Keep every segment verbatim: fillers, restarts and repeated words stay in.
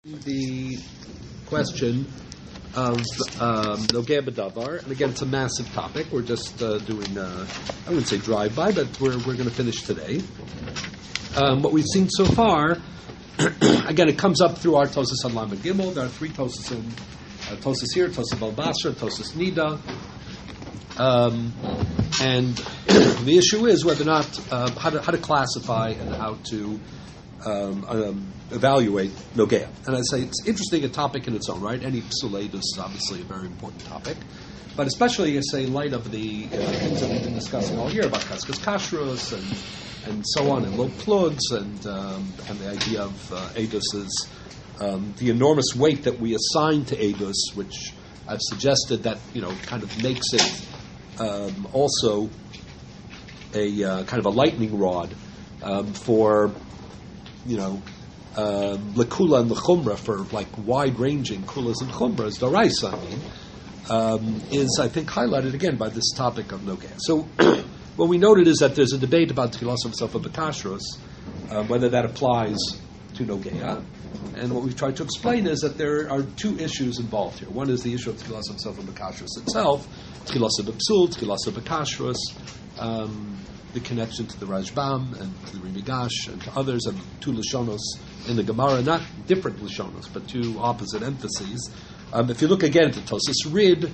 The question of um, Nogea B'Davar, and again, it's a massive topic. We're just uh, doing, uh, I wouldn't say drive-by, but we're we're going to finish today. Um, what we've seen so far, again, it comes up through our Tosas on Lamed Gimel. There are three Tosas in uh, Tosas here, Tosas Bal Basra, Tosas Nida. Um, and the issue is whether or not, uh, how, to, how to classify and how to Um, um, evaluate Nogea. And I say it's interesting, a topic in its own right. Any psulei is obviously a very important topic. But especially, I say, in light of the uh, things that we've been discussing all year about kaskas kashrus and and so on, and low plugs, and um, and the idea of uh, edus is um, the enormous weight that we assign to edus, which I've suggested that, you know, kind of makes it um, also a uh, kind of a lightning rod um, for you know, lekula um, and lechumra, for like wide-ranging kulas and chumras, daraisa, I mean, um, is, I think, highlighted again by this topic of Nogea. So what we noted is that there's a debate about Tchilas of Sofa B'Kashrus, uh, whether that applies to Nogea. And what we've tried to explain is that there are two issues involved here. One is the issue of Tchilas of Sofa B'Kashrus itself, Tchilas of B'Psul, Tchilas of B'Kashrus, um, the connection to the Rajbam and to the Rimigash and to others, and two Lashonos in the Gemara, not different Lashonos, but two opposite emphases. Um, if you look again at the Tosas Rid,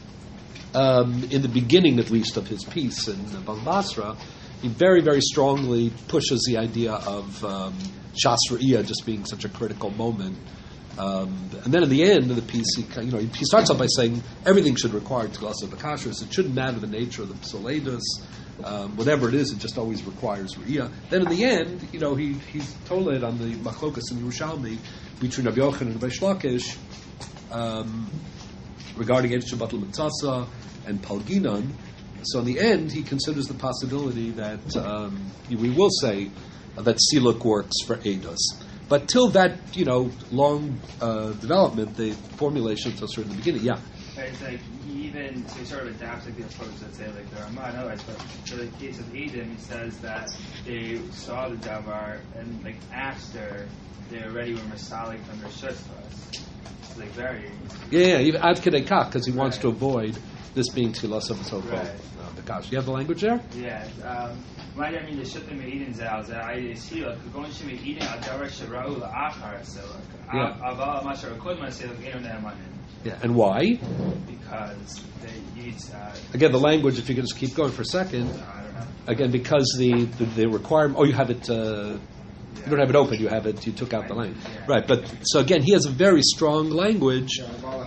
um, in the beginning at least of his piece in Bal Basra, he very, very strongly pushes the idea of um, Shas Re'iyah just being such a critical moment. Um, and then in the end of the piece, he, you know, he starts off by saying everything should require Tchilas of B'Kashrus. It shouldn't matter the nature of the psoledus. Um, whatever it is, it just always requires Re'iyah. Then in the end, you know, he he's told it on the Machlokas in Yerushalmi between Rabbi Yochanan and Reish Lakish um, regarding Eidos Shabbatul Mitzasa and Palginan. So in the end, he considers the possibility that um, we will say uh, that Siluk works for Eidos. But till that, you know, long uh, development, the formulation to a certain beginning, yeah. Right, it's like he even so he sort of adapts like the approach that say like the Ramah and others, but for the case of Edom, he says that they saw the Davar and like after they already were Masalik from their Shusvas. It's like very yeah, yeah, even Ad Kedei Kach, because he right. wants to avoid this being Tchilas of the so-called right. uh, B'Kashrus. You have the language there? Yeah. Um, I mean, the Shuttim Eden Zal, the idea is here, going to be eating a Davar Sharau Achar, so like Aval Mashar Kodman say like Internet money. Yeah, and why? Because they use uh, again the language. If you could just keep going for a second. I don't know. Again, because the the, the requirement. Oh, you have it. Uh, yeah. You don't have it open. You have it. You took out the language, yeah. Right? But so again, he has a very strong language.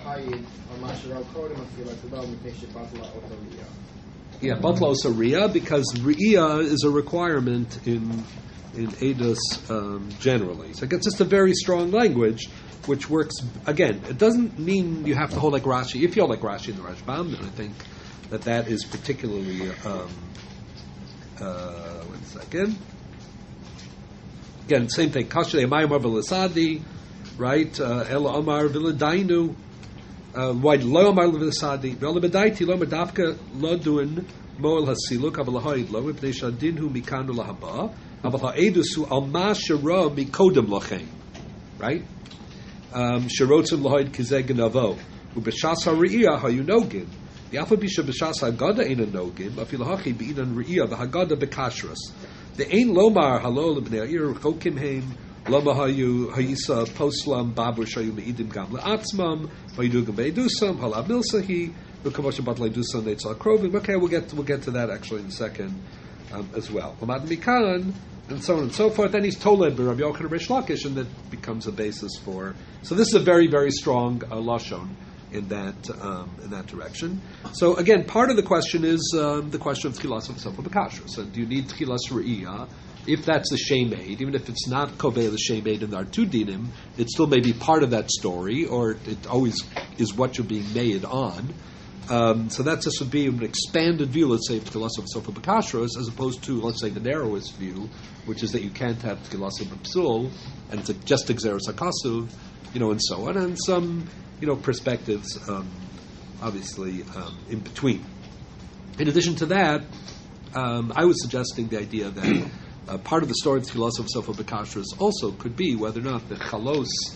Yeah, Batla Osa Riyah, because Riyah is a requirement in in Eidos um, generally. So it's just a very strong language, which works, again, it doesn't mean you have to hold like Rashi. If you hold like Rashi in the Rashbam, then I think that that is particularly, um, uh, one second. Again, same thing. Kashrei Amayim V'Lasadi, right? Ela Omar V'Ladainu. Why Lo Omar V'Lasadi? V'Ela B'Daiti Lo Medavka Lo Duin Moel Hasiluk Aval Haid Lo Mipnei Shadinhu Mikanu Lahaba Aval Ha'edusu Al Ma Shara Mikodem Lachem. Right? Sharotzim Lahoid Kizeg Navo. Ubeshas HaRe'iyah Hayunogim. The Alpha Bisha Beshas HaGada Eina Nogim. Afilahachi Be'inan Re'iyah V'Hagada B'Kashrus. The Ein Lomar Halo L'Bnei Ha'ir Chokim Heim Loma Hayu Hayisa Poslam Babur Shayu Me'idim Gam Le'atzmam Hayudugam Be'edusam Halav Milsahi V'Kavosha Bat Le'edusam Neitzal Krovim. Okay, we'll get we'll get to that actually in a second um, as well. Lamad Mikan. And so on and so forth. Then he's told by Rabbi Yochanan and Reish Lakish, and that becomes a basis for. So this is a very, very strong uh, lashon in that um, in that direction. So again, part of the question is um, the question of Tchilas of Sofa B'Kashrus. So do you need Tchilas Re'iyah? If that's the Shemed, even if it's not Kovei the Shemed and there are two dinim, it still may be part of that story, or it always is what you're being made on. Um, so that just would be an expanded view, let's say, of Tchilas of Sofa B'Kashrus, as opposed to, let's say, the narrowest view, which is that you can't have Tchilas of B'Psul, and it's a, just Gzeres HaKasuv, you know, and so on, and some, you know, perspectives, um, obviously, um, in between. In addition to that, um, I was suggesting the idea that uh, part of the story of Tchilas of Sofa B'Kashrus also could be whether or not the Chalos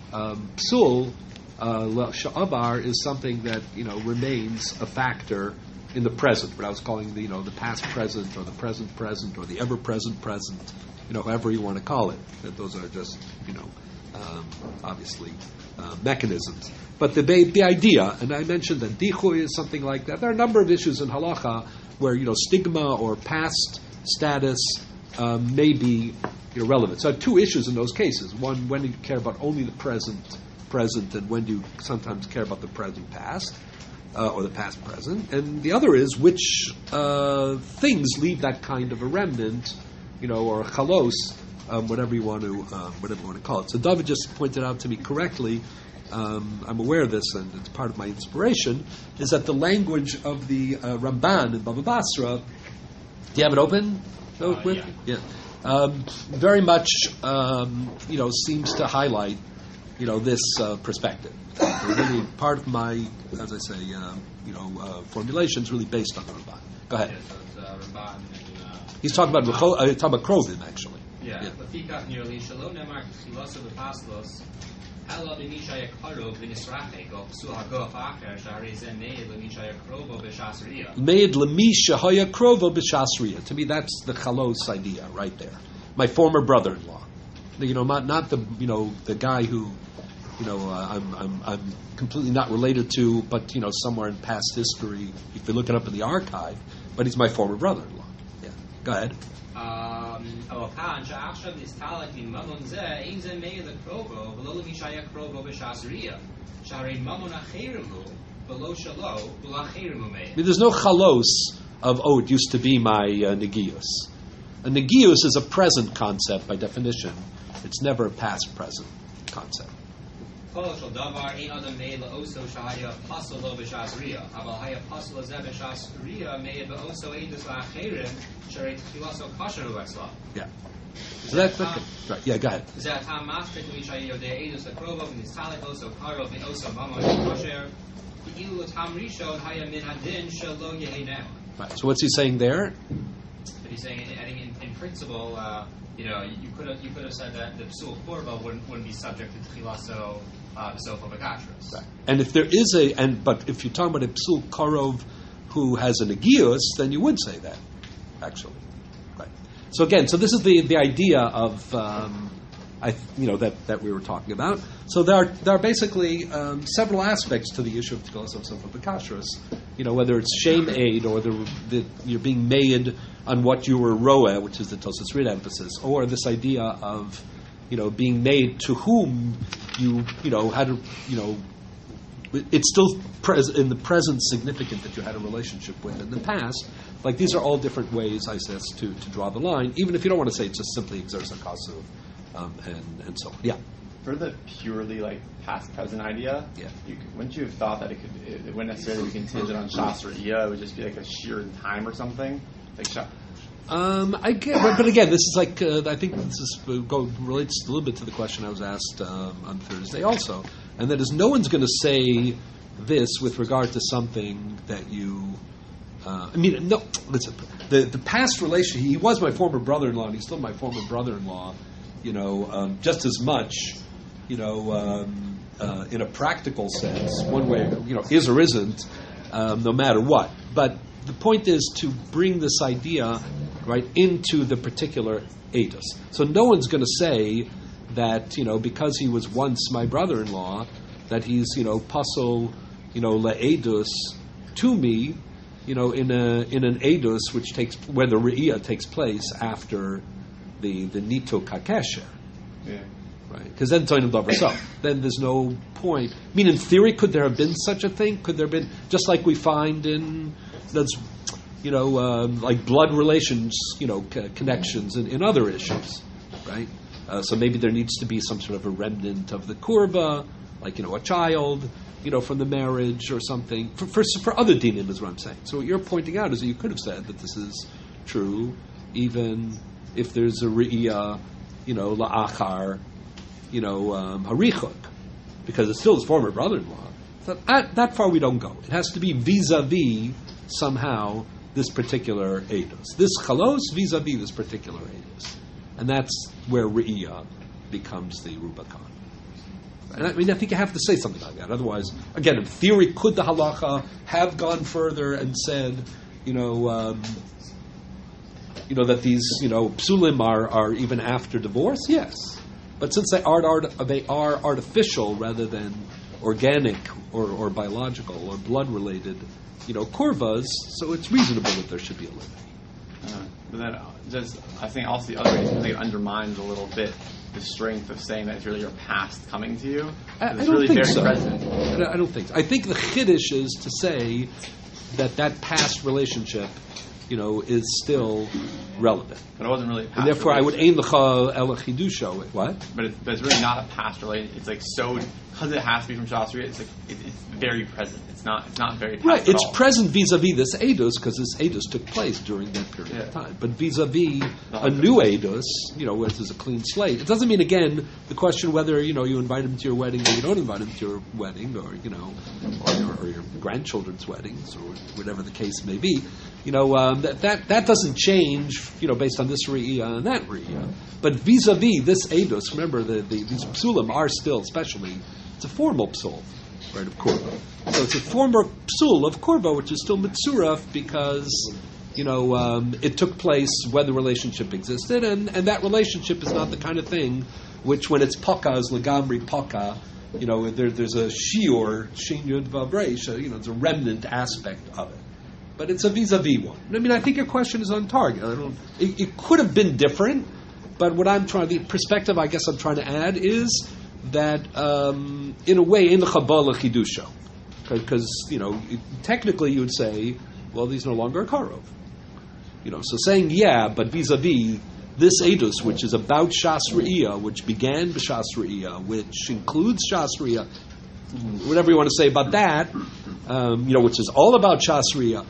um, psul uh, sha'abar is something that you know remains a factor in the present. What I was calling the you know the past present or the present present or the ever present present. You know, however you want to call it. That those are just you know um, obviously uh, mechanisms. But the the idea, and I mentioned that dichui is something like that. There are a number of issues in halacha where you know stigma or past status um, may be you know, relevant. So I have two issues in those cases. One, when do you care about only the present present, and when do you sometimes care about the present past, uh, or the past present? And the other is which uh, things leave that kind of a remnant, you know, or a chalos, um, whatever you want to um, whatever you want to call it. So David just pointed out to me correctly. Um, I'm aware of this, and it's part of my inspiration. Is that the language of the uh, Ramban in Baba Basra? Do you have it open? No, Uh, with? yeah. yeah. Um, very much, um, you know, seems to highlight, you know, this uh, perspective. So really, part of my, as I say, um, you know, uh, formulation is really based on the Ramban. Go ahead. Yeah, so it's uh, Ramban and, uh, He's talking about Recho- uh, talking about Krovim, actually. yeah. Yeah. Lefikach nearly shalom nemar chiloso v'paslos ela b'mishaya karov v'nisrachek o psu hagof acher shari zen meid l'mishaya krovo b'shasriya. Made lemisha haya krovo b'shasriya. To me, that's the chalos idea right there. My former brother-in-law. You know, not, not the you know the guy who, you know, uh, I'm I'm I'm completely not related to, but you know, somewhere in past history, if you look it up in the archive, but he's my former brother-in-law. Yeah. Go ahead. אבל כאן שעכשיו נסתלק מממון זה, אין זה מאיר לקרובו, ולא למי שהיה קרובו בשעשריה. שהרי ממון אחרים הוא, ולא שלו, ולא אחרים הוא מאיר. I mean, there's no chalos of, oh, it used to be my uh, negius. A negius is a present concept by definition. It's never a past present concept. כל של דבר אין אדם מאיר לאוסו שהיה פסל לו בשעשריה, אבל היה פסל לזה בשעשריה מאיר באוסו עדוס לאחרים, שהרי תחילתו כשר הוא אצלה. Yeah. So that, okay. Right. Yeah, go ahead. זה הטעם מספיק למי שהיה יודע עדוס לקרובו, ונסתלק אוסו קרוב מאוסו ממון כשר, כאילו לטעם ראשון היה מן הדין שלא יהנה. Right. So what's he saying there? But he's saying, I think in, in principle, uh, you know, you could have you could have said that the psul korba wouldn't wouldn't be subject to tchilaso b'sofa begatris. Right. And if there is a, and but if you're talking about a psul karov who has a negius, then you would say that, actually. Right. So again, so this is the, the idea of, um, I you know that, that we were talking about. So there are there are basically um, several aspects to the issue of tchilas of sofa bekashrus. You know, whether it's shame aid or the, the you're being made on what you were roeh, which is the Tosas Rid emphasis, or this idea of, you know, being made to whom you, you know, had a, you know, it's still pres- in the present significant that you had a relationship with in the past. Like, these are all different ways, I guess, to, to draw the line, even if you don't want to say it's just simply exersa kasu, um, and, and so on. Yeah. For the purely like past present idea, Yeah. you could, wouldn't you have thought that it could it, it wouldn't necessarily be contingent on shas or iya, it would just be like a sheer in time or something? Like shas. Um, I get, but, but again, this is like uh, I think this is uh, go relates a little bit to the question I was asked um, on Thursday also, and that is no one's going to say this with regard to something that you. Uh, I mean, no. Listen, the the past relation. He was my former brother-in-law, and he's still my former brother-in-law. You know, um, just as much. You know, um, uh, in a practical sense, one way, you know, is or isn't, um, no matter what. But the point is to bring this idea, right, into the particular edus. So no one's going to say that, you know, because he was once my brother-in-law, that he's, you know, pasul, you know, le'edus to me, you know, in a in an edus which takes where the re'iyah takes place after the the nito kakesher. Yeah. Right, because then Toinim Dover so then there's no point. I mean, in theory, could there have been such a thing? Could there have been, just like we find in that's, you know, um, like blood relations, you know, c- connections in, in other issues, right? Uh, so maybe there needs to be some sort of a remnant of the kurba, like, you know, a child, you know, from the marriage or something. For for, for other dinim is what I'm saying. So what you're pointing out is that you could have said that this is true, even if there's a re'iyah, you know, la'achar, you know, um, harichuk, because it's still his former brother-in-law. So that, that far we don't go. It has to be vis-a-vis somehow this particular edus. This chalos vis-a-vis this particular edus. And that's where re'iyah becomes the Rubicon. And I mean, I think you have to say something like that. Otherwise, again, in theory, could the halacha have gone further and said, you know, um, you know that these, you know, psulim are, are even after divorce? Yes, but since they are art, they are artificial rather than organic or, or biological or blood related, you know, korvas, so it's reasonable that there should be a limit. Uh, but then, uh, just I think also the other way is I think it undermines a little bit the strength of saying that it's really your past coming to you. I, I It's don't really think very so. present. I don't, I don't think so. I think the chiddush is to say that that past relationship, you know, is still relevant. But it wasn't really a past And therefore, I would relationship. aim l'cha el chidusho. What? But it's, but it's really not a past relation. It's like so, because it has to be from Shasri, it's like it, it's very present. It's not It's not very past Right, at it's all. present vis-a-vis this edus because this edus took place during that period Yeah. of time. But vis-a-vis The a husband. new edus, you know, which is a clean slate. It doesn't mean again the question whether you know you invite him to your wedding or you don't invite him to your wedding, or you know, or your, or your grandchildren's weddings, or whatever the case may be. You know, um, that, that that doesn't change. You know, based on this re'iyah and that re'iyah. But vis-a-vis this edus, remember the, the these psulim are still, especially, it's a formal psul. Right, of korva. So it's a former psul of korva, which is still mitzuraf because, you know, um, it took place when the relationship existed, and, and that relationship is not the kind of thing which, when it's paka, is legamri paka, you know, there, there's a shiur, shin yud vav reish, you know, there's a remnant aspect of it. But it's a vis-a-vis one. I mean, I think your question is on target. I don't, it, it could have been different, but what I'm trying, the perspective I guess I'm trying to add is that, um, in a way, in the Chabala Chidusha. Because, you know, technically you would say, well, he's no longer a Karov. You know, so saying, yeah, but vis-a-vis, this Edus, which is about Shas Re'iyah, which began b'Shas Re'iyah, which includes Shas Re'iyah, whatever you want to say about that, um, you know, which is all about Shas Re'iyah.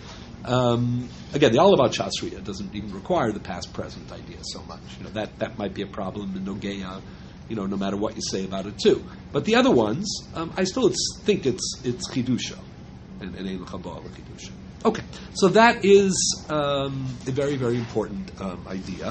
Um, again, the all about Shas Re'iyah doesn't even require the past-present idea so much. You know, that, that might be a problem in Nogeya, you know, no matter what you say about it too. But the other ones, um, I still it's, think it's it's chidusha, and and ein l'chabal chidusha. Okay, so that is um, a very very important um, idea.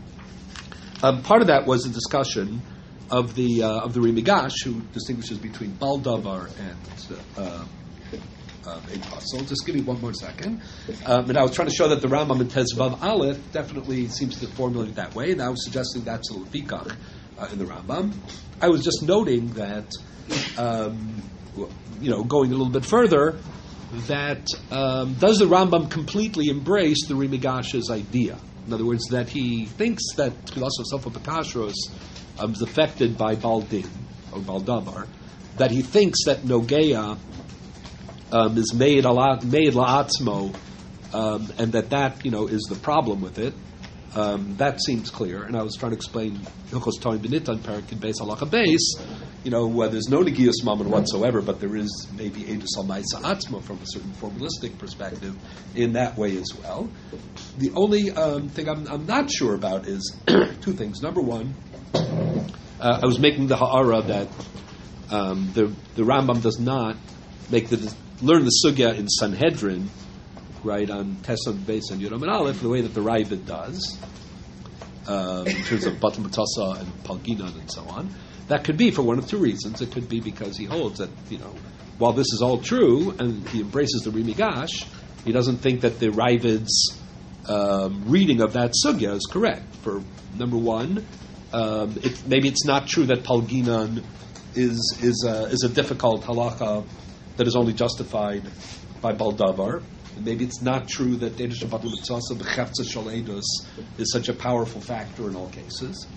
Um, part of that was a discussion of the uh, of the Rimigash, who distinguishes between Bal Davar and uh, um, a puzzle. Just give me one more second. Um, and I was trying to show that the Rambam in Tezvav Aleph definitely seems to formulate it that way, and I was suggesting that's a lefikach. Uh, in the Rambam, I was just noting that, um, you know, going a little bit further, that um, does the Rambam completely embrace the Rimigash's idea? In other words, that he thinks that Tchilas of Sofa Bekashros um, is affected by Baldin or Baldavar, that he thinks that Nogeya um, is made a lot, made la'atzmo, um, and that that you know is the problem with it. Um, that seems clear, and I was trying to explain Hilchos Toin B'Nitan Parakin Beis Halacha Beis. You know, where there's no Negius Mammon whatsoever, but there is maybe Edus Al Ma'isa Atzma from a certain formalistic perspective in that way as well. The only um, thing I'm, I'm not sure about is two things. Number one, uh, I was making the ha'ara that um, the the Rambam does not make the learn the sugya in Sanhedrin. Right, on Tesod Beis and Yudam and Aleph, the way that the Ravid does, um, in terms of Batal Matasa and Palginan and so on. That could be for one of two reasons. It could be because he holds that, you know, while this is all true and he embraces the Rimigash, he doesn't think that the Ravid's um, reading of that sugya is correct. For number one, um, it, maybe it's not true that Palginan is is a, is a difficult halacha that is only justified by Baldavar. Maybe it's not true that Eidos Shabbat L'Mitzasa B'Chefza Shal Eidos is such a powerful factor in all cases.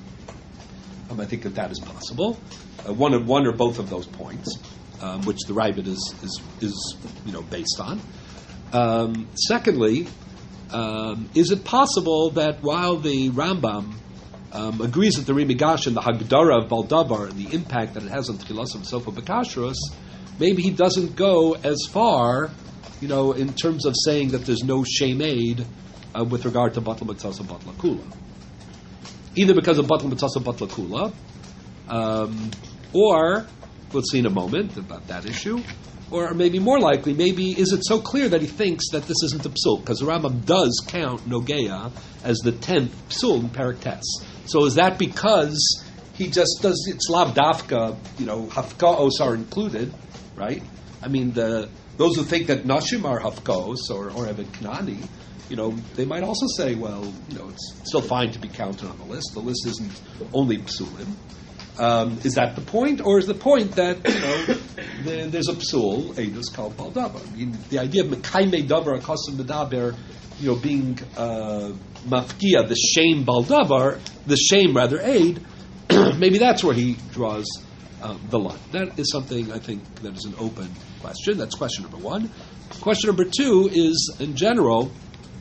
Um, I think that that is possible. Uh, one, of, one or both of those points, um, which the Ravid is, is, is you know, based on. Um, secondly, um, is it possible that while the Rambam um, agrees with the Rimigash and the Hagdara of Baldavar and the impact that it has on Tchilas of Sofa B'Kashrus, maybe he doesn't go as far, you know, in terms of saying that there's no shemed uh, with regard to Batal Mitzasa Batla Kula. Either because of Batal Mitzasa Batla Kula, um, or, we'll see in a moment about that issue, or maybe more likely, maybe is it so clear that he thinks that this isn't a psul? Because the Rambam does count Nogeya as the tenth psul in Parak Tes. So is that because he just does, it's lav dafka, you know, hafkaos are included, right? I mean, the those who think that nashim are hafkaos or, or even knani, you know, they might also say, well, you know, it's still fine to be counted on the list. The list isn't only psulim. Um, is that the point, or is the point that, you know, the, there's a psul, edus called baldavar? I mean, the idea of mekaimei davar akasim medaber, you know, being uh, mafkia, the shame baldavar, the shame rather aid, maybe that's where he draws uh, the line. That is something I think that is an open question. That's question number one. Question number two is, in general,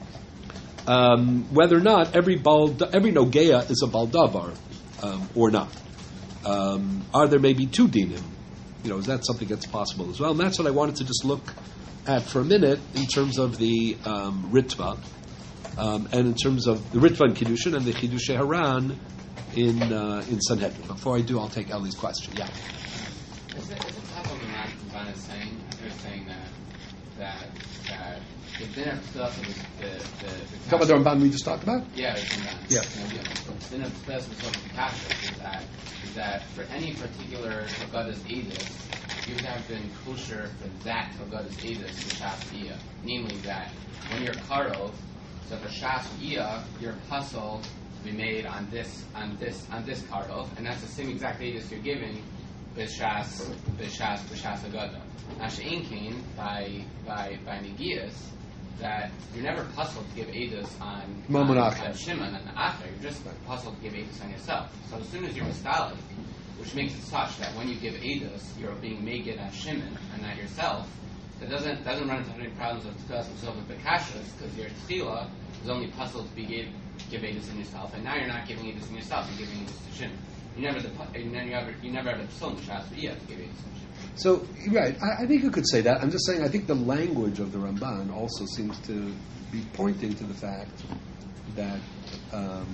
um, whether or not every bald, every nogea is a baldavar um, or not. Um, are there maybe two dinim? You know, is that something that's possible as well? And that's what I wanted to just look at for a minute in terms of the um, Ritva, um, and in terms of the Ritva in Kiddushin and the Chidushei Haran in uh, in Sanhedrin. Before I do, I'll take Ellie's question. Yeah. Is it, is it possible that Ramban is saying? I think it's saying that that that the dinner stuff of the the the. Talk about the Ramban we just talked about. Yeah, it's Ramban. Yeah. The dinner stuff of the kashrus is that is that for any particular Haggadah's edus, you have been kosher for that Haggadah's edus for Shas Iyah. Namely, that when you're karov, so for Shas Iyah, your puzzle to be made on this on this on this karov, and that's the same exact edus you're giving b'shas b'shas b'shas Haggadah. Now she'ein kain by by by Negias, that you're never puzzled to give edus on, on, on Shimon and the Acher, you're just puzzled to give edus on yourself. So as soon as you're mistalik, which makes it such that when you give edus, you're being megid on Shimon and not yourself, that doesn't doesn't run into any problems of tefillas himself with the kashrus, because your tefillah is only puzzled to be give, give edus on yourself, and now you're not giving edus on yourself, you're giving edus to Shimon. You never, the, you never, you never have a psul mishas v'iyah to give edus on Shimon. So, right, I, I think you could say that. I'm just saying, I think the language of the Ramban also seems to be pointing to the fact that, um,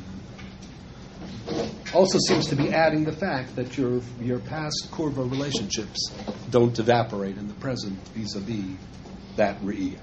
also seems to be adding the fact that your your past kurva relationships don't evaporate in the present vis-a-vis that re'iyah.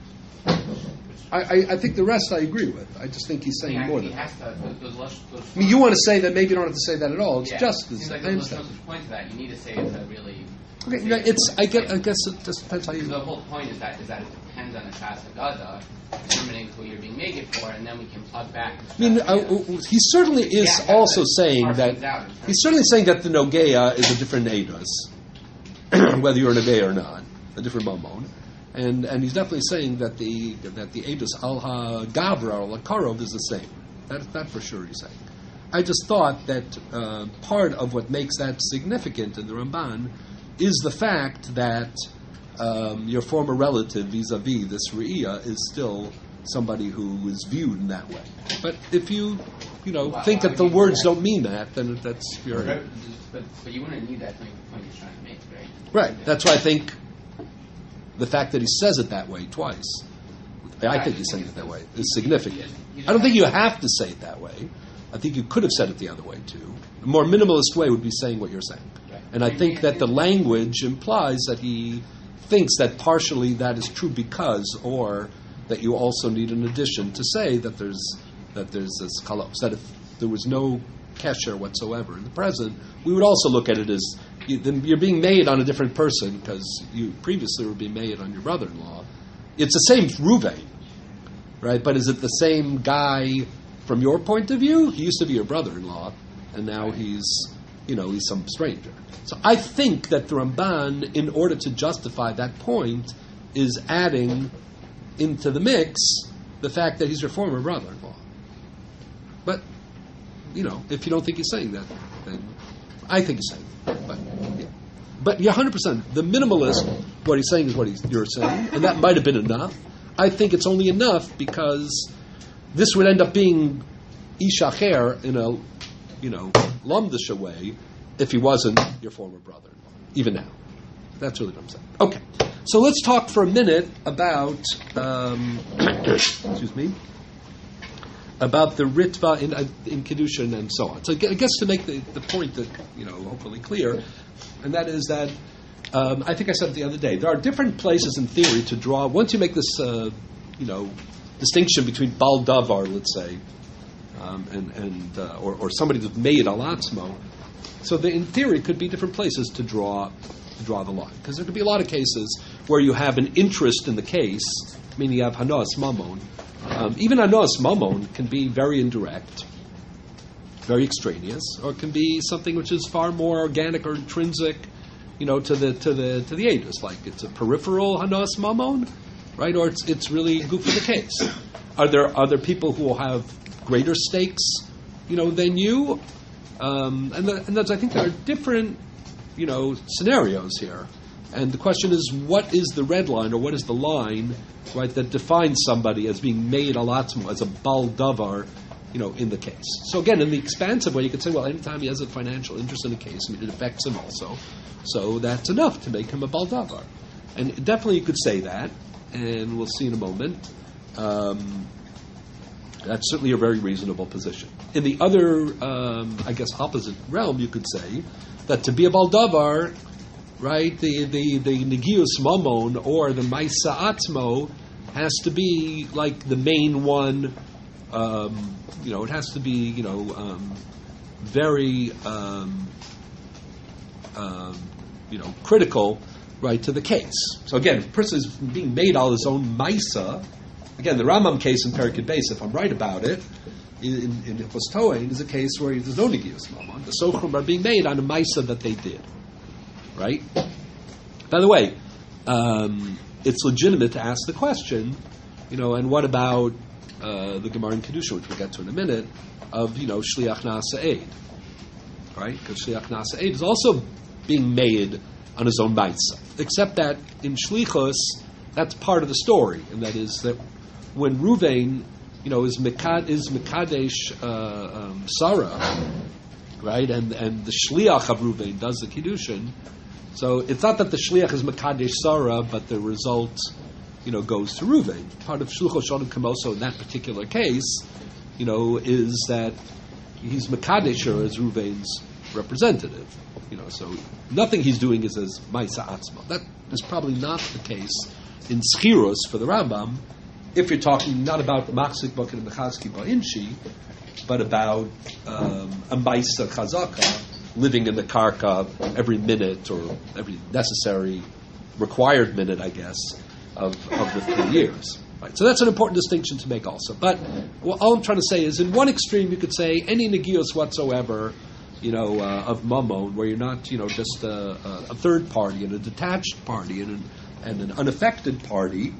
I, I, I think the rest I agree with. I just think he's saying yeah, more he than has that. To, those, those, those I mean, you want to say that maybe you don't have to say that at all. It's yeah, just it the seems like same there's stuff. no such point to that. You need to say it to really. Okay, you know, it's. I get. I guess it just depends how you. The whole point is that is that it depends on the Shas Haggadah, determining who you're being made for, and then we can plug back. I mean, uh, he certainly is Yeah, also saying that he's certainly saying that the Nogea is a different Eidos, whether you're a Nogea or not, a different Mamon, and and he's definitely saying that the that the Eidos al ha Gavra or Lakarov is the same. That that for sure he's saying. I just thought that uh, part of what makes that significant in the Ramban is the fact that um, your former relative vis-a-vis this Re'iyah is still somebody who is viewed in that way. But if you, you know, Well, think well, that the I mean, words right. don't mean that, then that's your... But, but, but you wouldn't need that to make the point he's trying to make, right? Right. That's why I think the fact that he says it that way twice, I think he's saying it that way, is significant. I don't think you have to say it that way. I think you could have said it the other way, too. A more minimalist way would be saying what you're saying. And I think that the language implies that he thinks that partially that is true because, or that you also need an addition to say that there's that there's this kalos, that if there was no kesher whatsoever in the present, we would also look at it as you, then you're being made on a different person because you previously were being made on your brother-in-law. It's the same Ruvain, right? But is it the same guy from your point of view? He used to be your brother-in-law, and now he's, you know, he's some stranger. So I think that the Ramban, in order to justify that point, is adding into the mix the fact that he's your former brother-in-law. But, you know, if you don't think he's saying that, then I think he's saying that. But, yeah. But yeah, one hundred percent. The minimalist, what he's saying is what he's, you're saying, and that might have been enough. I think it's only enough because this would end up being Ishacher in a, you know, Lamdisha way if he wasn't your former brother-in-law, even now. That's really what I'm saying. Okay, so let's talk for a minute about, um, excuse me, about the Ritva in, uh, in Kiddushin and so on. So I guess to make the, the point that, you know, hopefully clear, and that is that, um, I think I said it the other day, there are different places in theory to draw, once you make this, uh, you know, distinction between Bal Davar, let's say, um, and, and uh, or, or somebody that's made al atzmo, So there, in theory, could be different places to draw to draw the line, because there could be a lot of cases where you have an interest in the case, meaning you have hanos mamon. Um, even hanos mamon can be very indirect, very extraneous, or it can be something which is far more organic or intrinsic, you know, to the to the to the ages. Like it's a peripheral hanos mamon, right? Or it's it's really goof for the case. Are there are there people who will have greater stakes, you know, than you? Um, and the, and that's, I think there are different, you know, scenarios here. And the question is, what is the red line, or what is the line, right, that defines somebody as being made alatzmo, as a bal davar, you know, in the case? So again, in the expansive way, you could say, well, anytime he has a financial interest in a case, I mean, it affects him also. So that's enough to make him a bal davar. And definitely you could say that, and we'll see in a moment. Um, that's certainly a very reasonable position. In the other, um, I guess, opposite realm, you could say that to be a bal davar, right, the the the negius mamon or the maisa atzmo has to be like the main one. Um, you know, it has to be, you know, um, very, um, um, you know, critical, right, to the case. So again, if a person is being made all his own maisa. Again, the Rambam case in Perikid Beis, if I'm right about it, in in Hilchos Toain, is a case where there's no negius mamon. The sochrim are being made on a maisa that they did. Right? By the way, um, it's legitimate to ask the question, you know, and what about uh, the Gemara in Kedusha, which we'll get to in a minute, of, you know, Shliach Nasa Eid, right? Because Shliach Nasa Eid is also being made on his own maisa, except that in Shlichus, that's part of the story, and that is that when Ruvain, you know, is Mekad, is Mekadesh uh, um, Sarah, right, and and the Shliach of Ruvain does the Kiddushin. So it's not that the shliach is mekadesh Sarah, but the result, you know, goes to Ruvain. Part of shluchos shonim kamoso in that particular case, you know, is that he's mekadesh her as Ruvain's representative. You know, so nothing he's doing is as ma'isa atzma. That is probably not the case in schirus for the Rambam, if you're talking not about the machzik bakin and mechazki ba'inshi, but about um, a ma'isa chazaka, living in the karka every minute or every necessary required minute, I guess, of, of the three years. Right? So that's an important distinction to make also. But well, all I'm trying to say is, in one extreme, you could say any negios whatsoever, you know, uh, of mamon, where you're not, you know, just a, a, a third party and a detached party and an, and an unaffected party,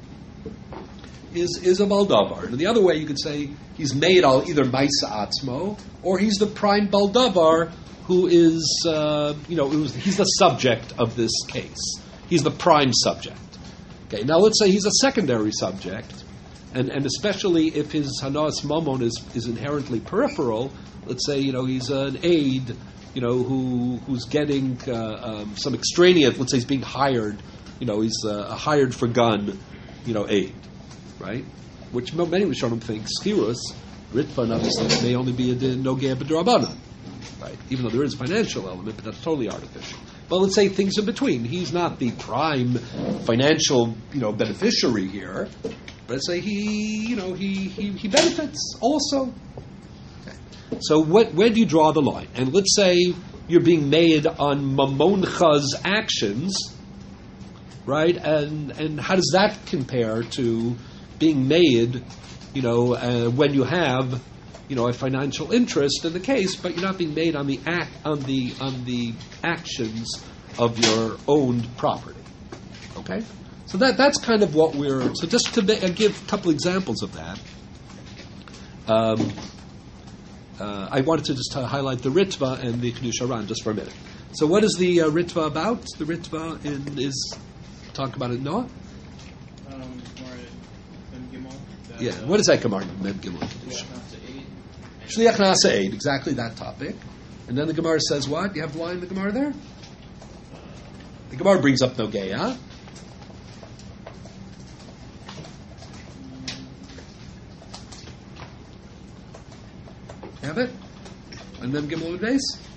is is a bal davar. And the other way, you could say he's made al either maisa atzmo, or he's the prime bal davar, who is, uh, you know, who's, he's the subject of this case. He's the prime subject. Okay, now let's say he's a secondary subject, and, and especially if his hanas mamon is, is inherently peripheral. Let's say, you know, he's an aide, you know, who who's getting uh, um, some extraneous. Let's say he's being hired. You know, he's uh, a hired for gun, you know, aide, right? Which many Rishonim think skirus ritvan obviously may only be a nogea b'drabanan. Right. Even though there is a financial element, but that's totally artificial. But let's say things in between. He's not the prime financial, you know, beneficiary here. But let's say he, you know, he he, he benefits also. Okay. So what, where do you draw the line? And let's say you're being made on mamoncha's actions, right? And and how does that compare to being made, you know, uh, when you have, you know, a financial interest in the case, but you're not being made on the act on the on the actions of your owned property. Okay, so that that's kind of what we're. So just to ma- give a couple examples of that, um, uh, I wanted to just uh, highlight the Ritva and the Kedusha Ran just for a minute. So what is the uh, Ritva about? The Ritva in, is talk about it, Noah. Um, Yeah, what is that Gemara? Mem Gimel. Shliach Nasa Eid, exactly that topic. And then the Gemara says what? You have the line in the Gemara there? The Gemara brings up Nogeya. You have it? And then Gimel Beis?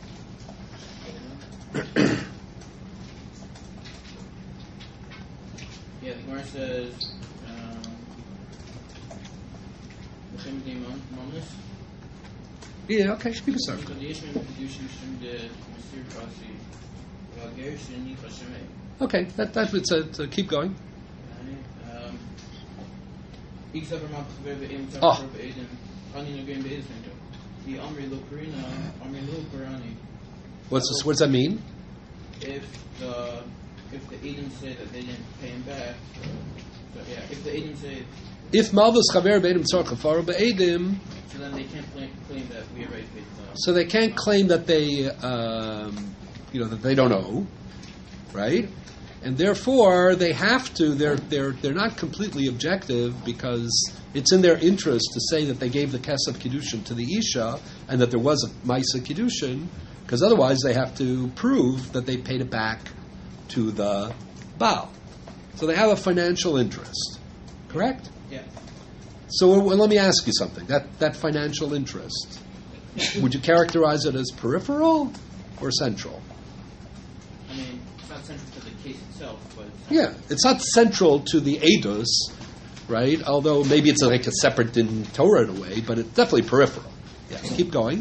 Yeah, the Gemara says, um, Yeah, okay, you can start. So the Yishman Kedushin Shem de Masir Kasi, Gershon Nifa Shemei. Okay, that that would uh, to keep going. Um, Except for Mabchaver Be'im Oh. Tzachar Be'edim, Ani Nogim Be'ezmento. The Amri Lo Karina, Amri Lo Karani. What's this, what does that mean? If the if the Edom say that they didn't pay him back, so yeah, if the Edom say, If Malvus Chaver Be'edim Tzar Chafaru Be'edim, so then they can't claim, claim that we already paid the. so they can't claim that they, um, you know, that they don't owe, right? And therefore, they have to. They're they're they're not completely objective because it's in their interest to say that they gave the kesef kiddushin to the isha and that there was a ma'isa kiddushin, because otherwise they have to prove that they paid it back to the baal. So they have a financial interest, correct? Yeah. So well, let me ask you something. That that financial interest, would you characterize it as peripheral or central? I mean, it's not central to the case itself, but it's Yeah, it's not central to the edus, right? Although maybe it's like a separate din Torah in a way, but it's definitely peripheral. Yeah, keep going.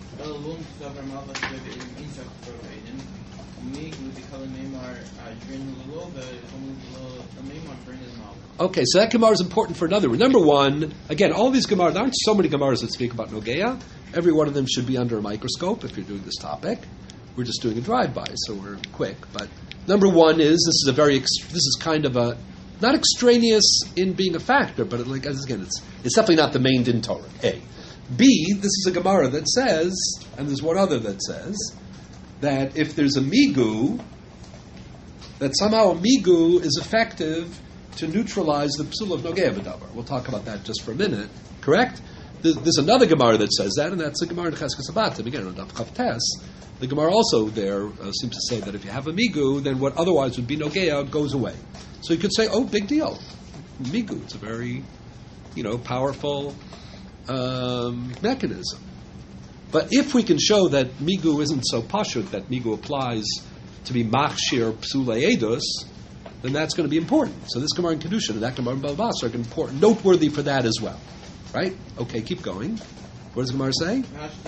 Okay, so that Gemara is important for another. Number one, again, all these Gemaras, there aren't so many Gemaras that speak about Nogea. Every one of them should be under a microscope if you're doing this topic. We're just doing a drive-by, so we're quick. But number one is, this is a very, ex- this is kind of a, not extraneous in being a factor, but it, like again, it's it's definitely not the main din Torah. A. B, this is a Gemara that says, and there's one other that says, that if there's a migu, that somehow a migu is effective to neutralize the psul of Nogea B'davar. We'll talk about that just for a minute, correct? There's, there's another Gemara that says that, and that's the Gemara in Cheskes Abatim. Again, on Daf Chav Tes, the Gemara also there uh, seems to say that if you have a migu, then what otherwise would be Nogea goes away. So you could say, oh, big deal. Migu, it's a very, you know, powerful um, mechanism. But if we can show that migu isn't so pashut, that migu applies to be machshir psule edus, then that's going to be important. So this Gemara in Kedushin and that Gemara in Bava Basra are important, noteworthy for that as well. Right? Okay, keep going. What does the Gemara say?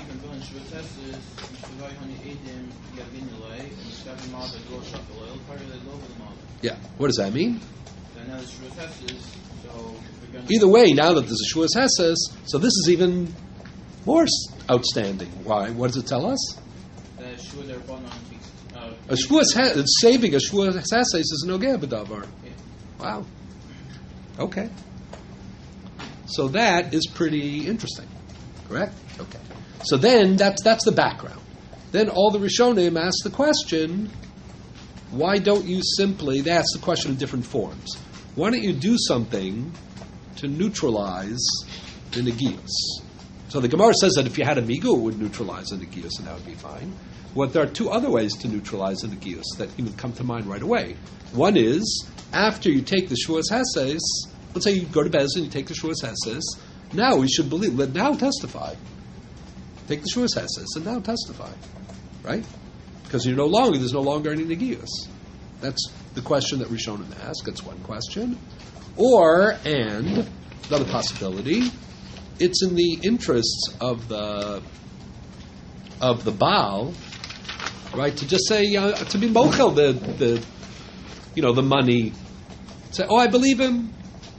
Yeah. What does that mean? Either way, now that there's a Shuas Heses, so this is even more outstanding. Why? What does it tell us? A Shuas Heses, saving a Shuas Heses is Nogea B'davar. Wow. Okay. So that is pretty interesting. Correct? Okay. So then, that's that's the background. Then all the Rishonim ask the question, why don't you simply, they ask the question in different forms. Why don't you do something to neutralize the Negius? So the Gemara says that if you had a migu, it would neutralize the Negius and that would be fine. What there are two other ways to neutralize the Negius that even come to mind right away. One is, after you take the Shuas Heses, let's say you go to Bez and you take the Shuas Heses, now we should believe, let now testify. Take the Shuas Heses and now testify. Right? Because you're no longer, there's no longer any Negius. That's the question that Rishonim ask. That's one question. Or, and, another possibility, it's in the interests of the of the Baal, right, to just say, uh, to be mochel the, the, you know, the money. Say, oh, I believe him.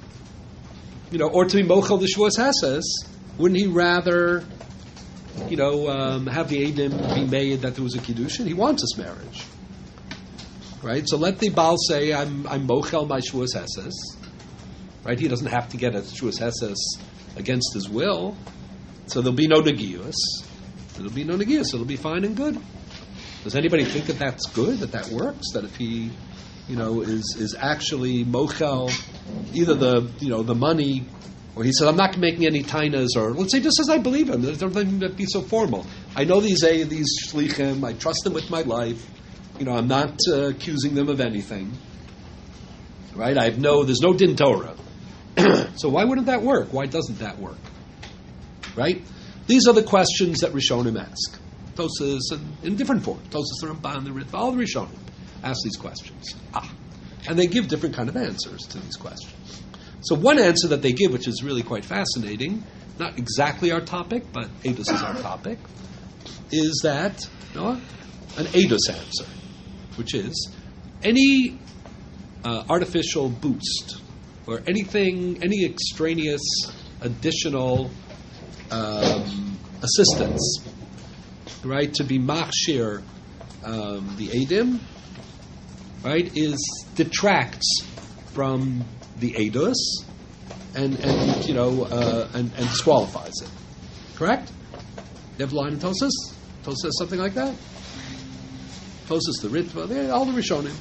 You know, or to be mochel the Shuas Heses, wouldn't he rather, you know, um, have the Eidim be made that there was a Kiddushin? He wants this marriage. Right? So let the Baal say, I'm I'm mochel my Shuas Heses. Right? He doesn't have to get a Shuas Heses against his will. So there'll be no Negius. There'll be no Negius. It'll be fine and good. Does anybody think that that's good, that that works? That if he, you know, is is actually mochel, either the, you know, the money, or he says, I'm not making any tainas, or let's say just as I believe him. There's nothing to be so formal. I know these a these shlichim. I trust them with my life. You know, I'm not uh, accusing them of anything. Right? I have no. There's no din Torah. So why wouldn't that work? Why doesn't that work? Right? These are the questions that Rishonim ask. Tosas, and in different forms. Tosas, the Ramban, the Ritva, all the Rishonim ask these questions. Ah. And they give different kind of answers to these questions. So one answer that they give, which is really quite fascinating, not exactly our topic, but Eidos is our topic, is that no, an Eidos answer, which is any uh, artificial boost or anything, any extraneous additional um, assistance, right, to be machshir um, the Eidim, right, is detracts from the Eidos and, and you know, uh, and, and disqualifies it. Correct? You have a line in Tosas? Tosas says something like that? Tosas, the Ritva, they- all the Rishonim.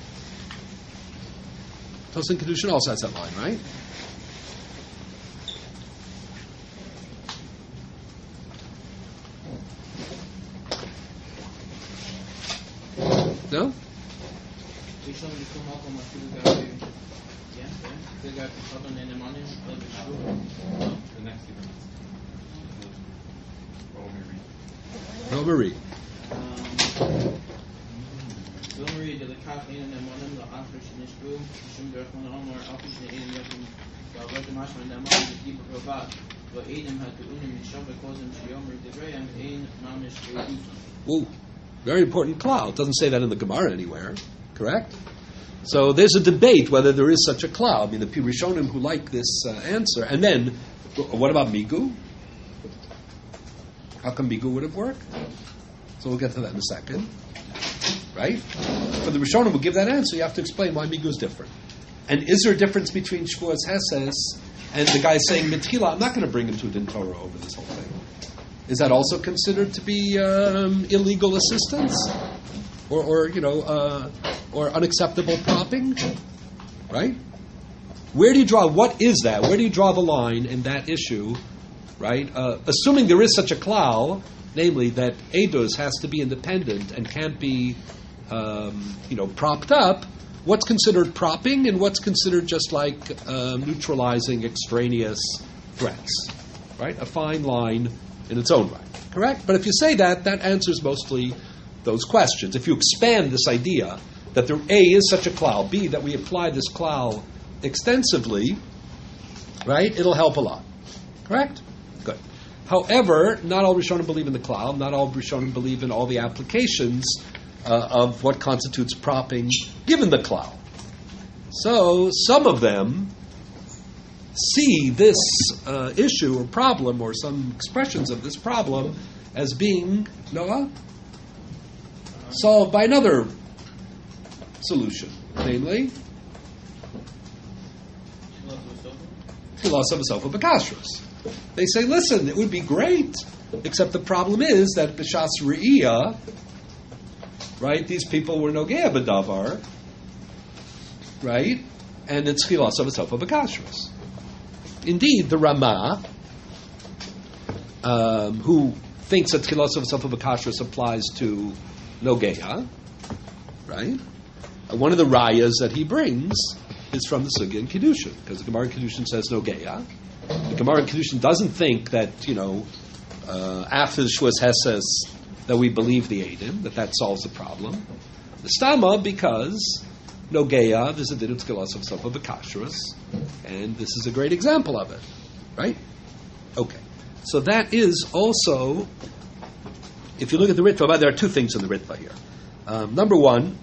Tosas and Kedushin also has that line, right? No? We show you come up on my two guys. Yeah, yeah. They got the southern and the money of the shoe. The next event. Romery. Um, Romery, the cafe and the money, the Afrish in this room, Shum Derfman Omar, Alfish and Aiden Yakin, the Roger Mashman, the money, the deeper Rabat, but Aiden had to Unim and Shabbat calls him Shiomer, the Graham, Ain, Mamish, Aiden. Ooh, very important cloud. It doesn't say that in the Gemara anywhere, correct? So there's a debate whether there is such a cloud. I mean, the Rishonim who like this uh, answer. And then, w- what about Migu? How come Migu would have worked? So we'll get to that in a second. Right? For the Rishonim who give that answer, you have to explain why Migu is different. And is there a difference between Shavuos Heses and the guy saying, Metila, I'm not going to bring him to a Din Torah over this whole thing? Is that also considered to be um, illegal assistance? Or, or you know, uh, or unacceptable propping? Right? Where do you draw, what is that? Where do you draw the line in that issue? Right? Uh, assuming there is such a klal, namely that Eidos has to be independent and can't be, um, you know, propped up, what's considered propping and what's considered just like uh, neutralizing extraneous threats? Right? A fine line in its own right. Correct? But if you say that, that answers mostly those questions. If you expand this idea that there A is such a klal, B that we apply this klal extensively, right, it'll help a lot. Correct? Good. However, not all Rishonim believe in the klal, not all Rishonim believe in all the applications uh, of what constitutes propping given the klal. So some of them see this uh, issue or problem or some expressions of this problem as being, Noah, solved by another solution, namely Tfilas of Sofa B'Kashrus. They say, listen, it would be great, except the problem is that B'Shas Re'iyah, right, these people were Nogea B'Davar, right, and it's Tfilas of Sofa B'Kashrus. Indeed, the Ramah, um, who thinks that Tfilas of Sofa B'Kashrus applies to Nogea, right? Uh, one of the rayas that he brings is from the Sugya in Kiddushin, because the Gemara in Kiddushin says Nogea. The Gemara in Kiddushin doesn't think that, you know, uh, after the Shavuos Heses that we believe the Eidim, that that solves the problem. The Stama, because Nogea, there's a din of Tfilas of Sofa B'Kashrus, and this is a great example of it, right? Okay. So that is also, if you look at the Ritva, there are two things in the Ritva here. Um, number one,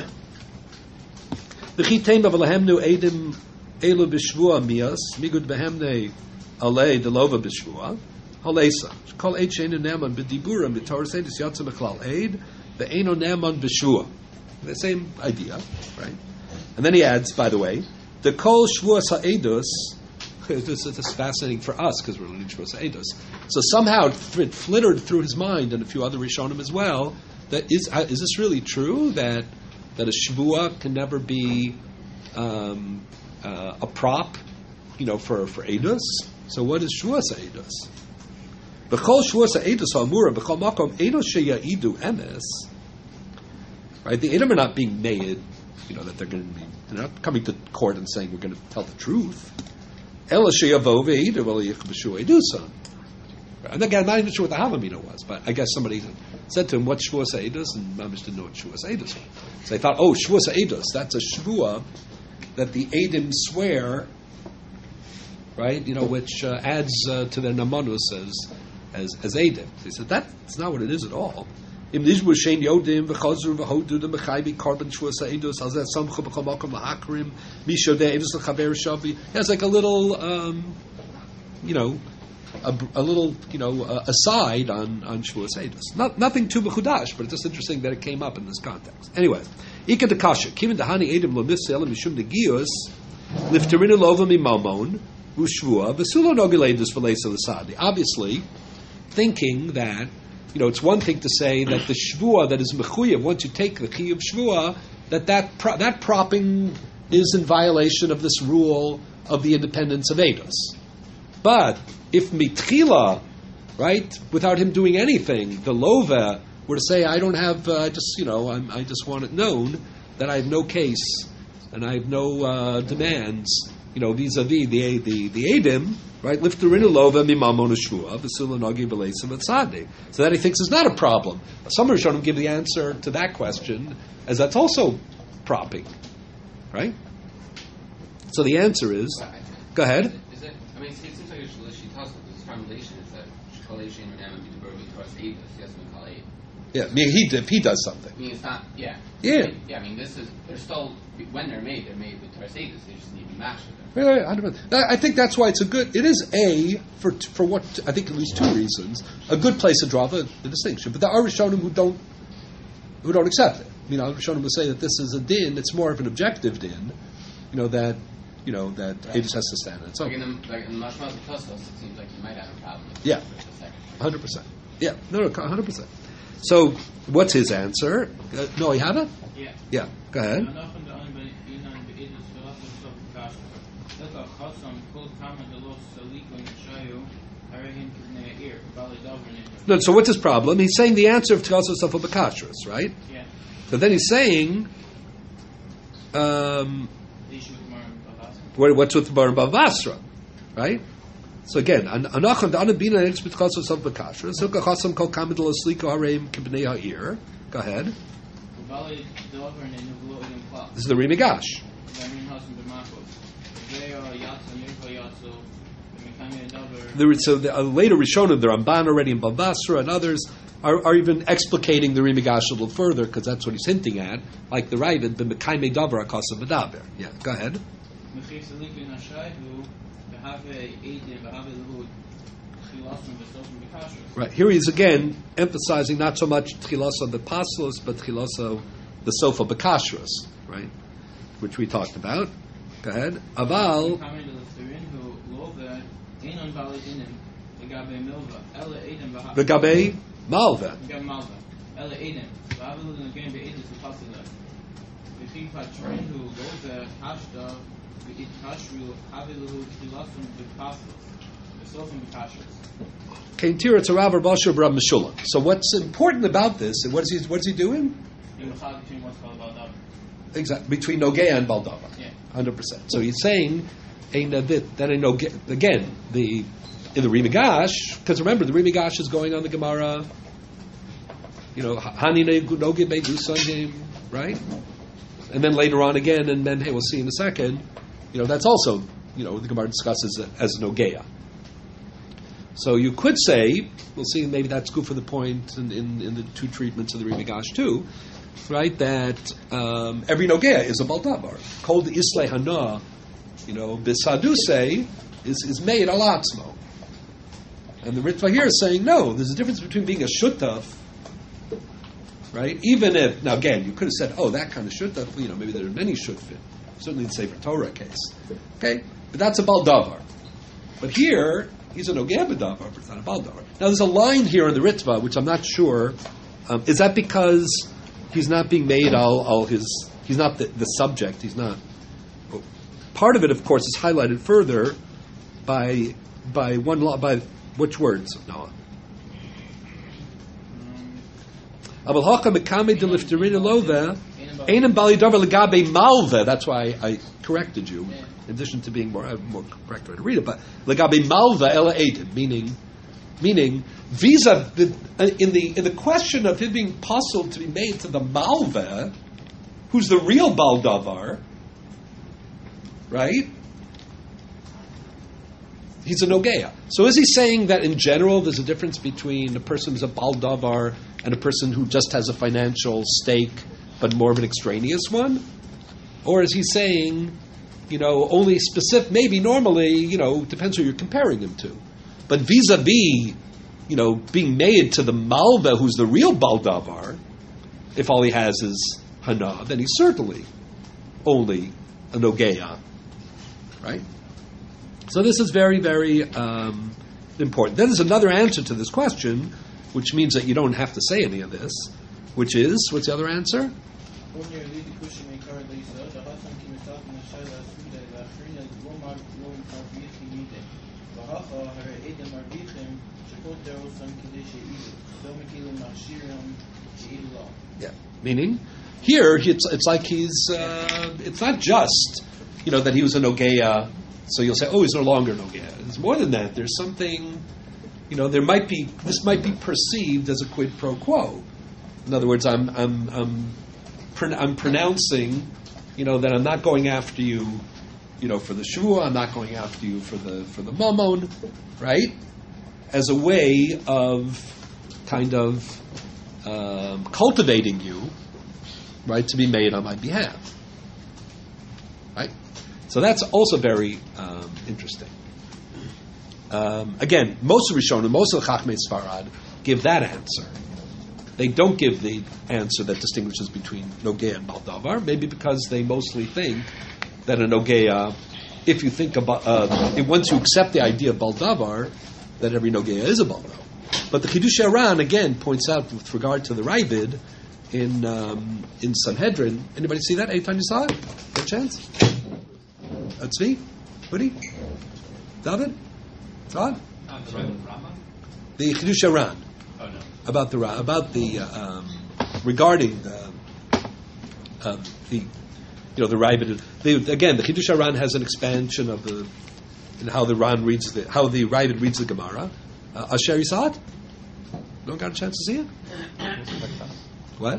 V'chitem avlahemnu edim elu b'shvua mias migud behemne alei delova b'shvua halesa kol eid sheinu neman b'dibura b'torah seidus yatsa b'chlal eid ve'eno neman b'shvua. The same idea, right? And then he adds, by the way, the kol shvuas ha'edus. This is fascinating for us because we're learning Shvuas Eidos. So somehow it flittered through his mind and a few other Rishonim as well. That is, uh, is this really true that that a Shvua can never be um, uh, a prop, you know, for for Eidos? So what is Shvuas Eidos? B'chol Shvuas Eidos ha'amura b'chol makom Eidos sheya'idu emes. Right, the Eidim are not being made, you know, that they're going to be. They're not coming to court and saying we're going to tell the truth. And again, I'm not even sure what the Havamina was, but I guess somebody said to him, "What's Shavuos Eidos?" And Mamish didn't know what Shavuos Eidos was. So they thought, "Oh, Shavuos Eidos, that's a Shavua that the Eidim swear right? You know, which uh, adds uh, to their namanus as as as edim. He said that's not what it is at all. Im nishbu shein yodim v'chazur v'hodu the mechaybi carbon shvus ha'edus al zeh samchu b'chol makom lahakrim misho de edus l'chaber shavi. He has like a little, um, you know, a, a little, you know, uh, aside on on shvus ha'edus. Not nothing too b'chudash, but it's just interesting that it came up in this context. Anyway, ika de kasha kimin dehani edim lo nifsel mishum negius lifterinu lova mimamon u'shvua v'sulo nogiledus v'leisa l'sadi. Obviously, thinking that, you know, it's one thing to say that the shvua that is mechuyev, once you take the chiyuv shvua, that that, pro- that propping is in violation of this rule of the independence of Eidos. But if mitchila, right, without him doing anything, the lova were to say, I don't have, uh, just, you know, I'm, I just want it known that I have no case and I have no uh, demands, you know, vis-a-vis the the the edim, right? Lifterinu lova mimamon shvua v'sula nogi v'leisim v'tzadi. So that he thinks is not a problem. Some Rishonim give the answer to that question as that's also propping, right? So the answer is, go ahead. Is it? I mean, it seems like she tells us this formulation is that shkalei and am be deburbi towards edus. Yes, we call it. Yeah, I mean, he if he does something. I mean, it's not. Yeah. Yeah. Yeah. I mean, this is. They're still when they're made. They're made with towards edus. They just need to be matched with them. Right, right, I think that's why it's a good. It is a for for what I think at least two reasons a good place to draw the, the distinction. But there are Rishonim who don't who don't accept it. You know, Rishonim will say that this is a din. It's more of an objective din. You know that you know that Right. it just has to stand on its own. Like in the like in the Mashmas Tosfos, it seems like you might have a problem. With Yeah. with the second. Hundred percent. Yeah, no, no, hundred percent. So, what's his answer? Uh, no, he had it. Yeah. Yeah, go ahead. No, so what's his problem? He's saying the answer of Tchasos of Bakashras, right? Yeah. So then he's saying, um, what, what's with Bar Bavasra, right? So again, Anachon Danabina Nix B'Tchasos of Bakashras, Hilka Chasam Kol Kamidol Asliko Hareim Kibnei Ha'ir. Go ahead. This is the Rimigash. There, so the, uh, later Rishonim, the Ramban already in Bavasra and others are, are even explicating the Rimigash a little further because that's what he's hinting at, like the Ravid, the Mekayme Davar Akasa V'Daber. Yeah, go ahead. Right, here he's again emphasizing not so much Tchilasa B'Paslos, but Tchilasa the Sofa B'Kashras, right, which we talked about. Go ahead. Aval. V'gabei malva. So what's important about this, and what is he, what is he doing? Exactly, between Nogea and Baldava. Yeah. one hundred percent. So he's saying, ain't a bit, that ain't Nogea, again, the, in the Rimigash, because remember, the Rimigash is going on the Gemara, you know, Hani Noge Bedu Sunday, right? And then later on again, and then, hey, we'll see in a second, you know, that's also, you know, the Gemara discusses it as Nogea. So you could say, we'll see, maybe that's good for the point in, in, in the two treatments of the Rimigash too, right, that um, every Nogea is a Baldabar. Kol the Islay Hana, you know, Bisaduse is, is made al Atzmo. And the Ritva here is saying, no, there's a difference between being a Shutaf, right? Even if, now again, you could have said, oh, that kind of Shutaf, you know, maybe there are many Shutfin. Certainly in the Sefer Torah case. Okay? But that's a Baldavar. But here, he's a Nogea B'davar, but it's not a Baldavar. Now there's a line here in the Ritva, which I'm not sure, um, is that because he's not being made all, all his, he's not the, the subject, he's not. Part of it, of course, is highlighted further by by one law, by which words, Noah? That's why I corrected you, in addition to being more, more correct way to read it, but legabe malva ela edin, meaning, meaning visa the, in the in the question of him being puzzled to be made to the malva, who's the real baldavar, right? he's a Nogea. So is he saying that in general there's a difference between a person who's a Baldavar and a person who just has a financial stake but more of an extraneous one? Or is he saying, you know, only specific, maybe normally, you know, depends who you're comparing him to. But vis-a-vis, you know, being made to the Malva, who's the real Baldavar, if all he has is Hana, then he's certainly only a Nogea. Right? So this is very, very um, important. Then there's another answer to this question, which means that you don't have to say any of this, which is, what's the other answer? Yeah. Meaning, here it's it's like he's uh, it's not just, you know, that he was a Nogea, so you'll say, oh, he's no longer a Nogea. It's more than that. There's something, you know, there might be this might be perceived as a quid pro quo. In other words, I'm I'm I'm, pr- I'm pronouncing, you know, that I'm not going after you, you know, for the Shavua, I'm not going after you for the for the Mammon, right? As a way of kind of um, cultivating you, right, to be made on my behalf, right? So that's also very um, interesting. Um, again, most of Rishonim, most of the Chachmei Sfarad give that answer. They don't give the answer that distinguishes between Nogea and Baldavar, maybe because they mostly think that a Nogea, if you think about, uh, once you accept the idea of Baldavar, that every Nogea is a Baldavar. But the Chidush Aran, again, points out with regard to the Ravid in um, in Sanhedrin. Anybody see that? Anytime you saw it? Get a chance? Uh, Tzvi? Woody? David? Saw it? Uh, the Ravid Rama? The Chidush Aran. Oh, no. About the about the uh, um, regarding the, uh, the you know the Ravid. The, again, the Chidush Aran has an expansion of the in how the Ran reads the how the Ravid reads the Gemara. Uh, Asher, you saw it? No, got a chance to see it? What?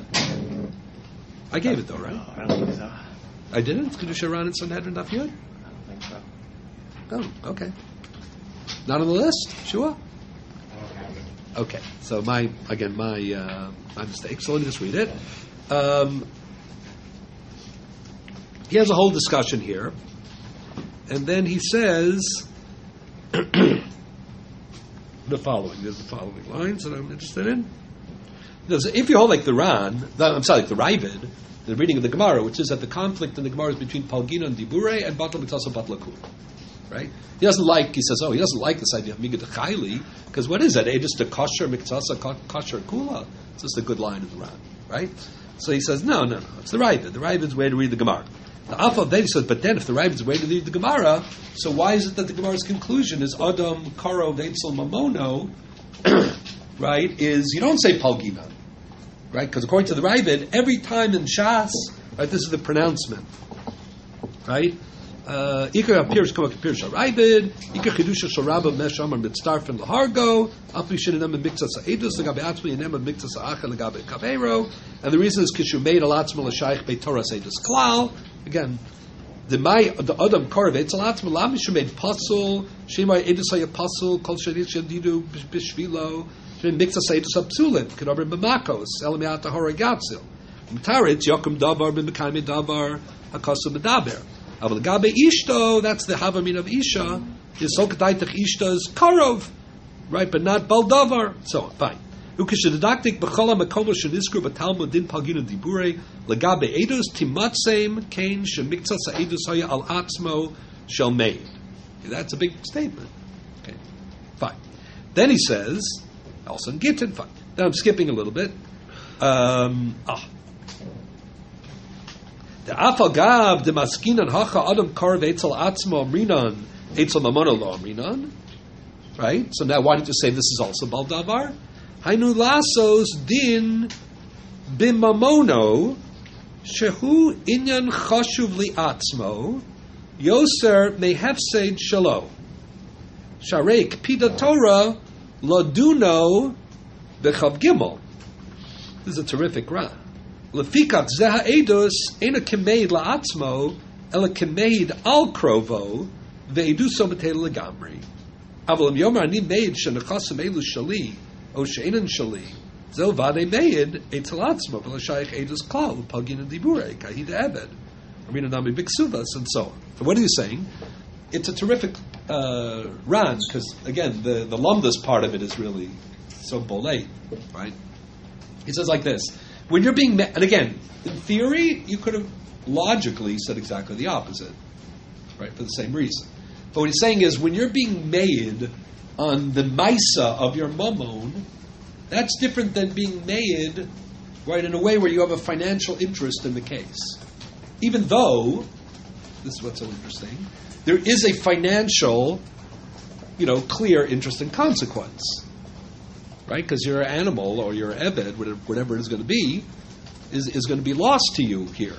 I gave it though, right? No, I don't think so. I didn't. Chidush Aran and Sanhedrin Daf Yud? I don't think so. Oh, okay. Not on the list. Sure. Okay, so my again my uh, my mistake. So let me just read it. Um, he has a whole discussion here, and then he says the following. There's the following lines that I'm interested in. He says, if you hold like the Ran, the, I'm sorry, like the Ravid, the reading of the Gemara, which is that the conflict in the Gemara is between Palgina and Dibure and Batal Mitzasa Batal Kul. Right? He doesn't like, he says, oh, he doesn't like this idea of Migad Chayli, because what is that? Eh, just a kosher, Mitzasa, kosher kula? It's just a good line in the Ran, right? So he says, no, no, no, it's the Ravid. The Ravid's way to read the Gemara. The Alpha then he says, but then if the Ravid's way to read the Gemara, so why is it that the Gemara's conclusion is Adam, Karo, Veitzel, Mamono, right, is, you don't say Palgina, right? Because according to the Ravid, every time in Shas, right, this is the pronouncement, right? Ikar appears come appears Ravid. Ikar chidusha sharaba meshamar mitzdarfen lahargo. Alpi shinanam mikzas haedus legabe atzmi and nema mikzas haacha legabe kavero. And the reason is because you made alatzma l'shayich beitoras haedus klal. Again, the my the adam korvet alatzma lami shemed pasul shemay haedus haya pasul kol shadid shadidu bishvilo shemed mikzas haedus absulim kedaber b'makos elamiat tahora gatzil. Mtaritz yokum davar b'mekayim davar hakasu b'daber. Aval gabe ishto, that's the havamin of isha, is sokataitach ishta's karov, right, but not baldavar. So on, fine. Ukishadidaktik b'chola makomo sheniskru b'talmud din palgina dibure legabe edus timatzem kain shemiktzas ha'edus haya al atzmo shel meid. That's a big statement. Okay, fine. Then he says, also in Gittin, fine. Now I'm skipping a little bit. Um, ah. The afagav the maskinan hacha adam karv etzel atzmo amrinan etzel mamono lo amrinan. Right. So now, why did you say this is also baldavar? Hainu lasos din bimamono shehu inyan chashuv li atzmo yoser mehefsed shalo sharek pida Torah laduno bechav gimel. This is a terrific ra. Lefikat zeha edus ena kemeid la'atzmo ela kemeid al krovo ve'eduso b'tela legamri. Avalim Yomer Ani Meid Shenechasim Elu Shali O Sheinen Shali Zel Vade Meid Etelatzma V'Lashayich Edus Klal Pagin and Dibure Kahida Ebed Amina Nami Biksuvas and so on. And what are you saying? It's a terrific uh, ran because again the the lumdus part of it is really so bolate, right? He says like this: when you're being met, and again, in theory, you could have logically said exactly the opposite, right? For the same reason. But what he's saying is, when you're being made on the maisa of your mammon, that's different than being made, right, in a way where you have a financial interest in the case. Even though, this is what's so interesting, there is a financial, you know, clear interest and consequence. Right? Because your animal or your ebed, whatever it is going to be, is, is going to be lost to you here.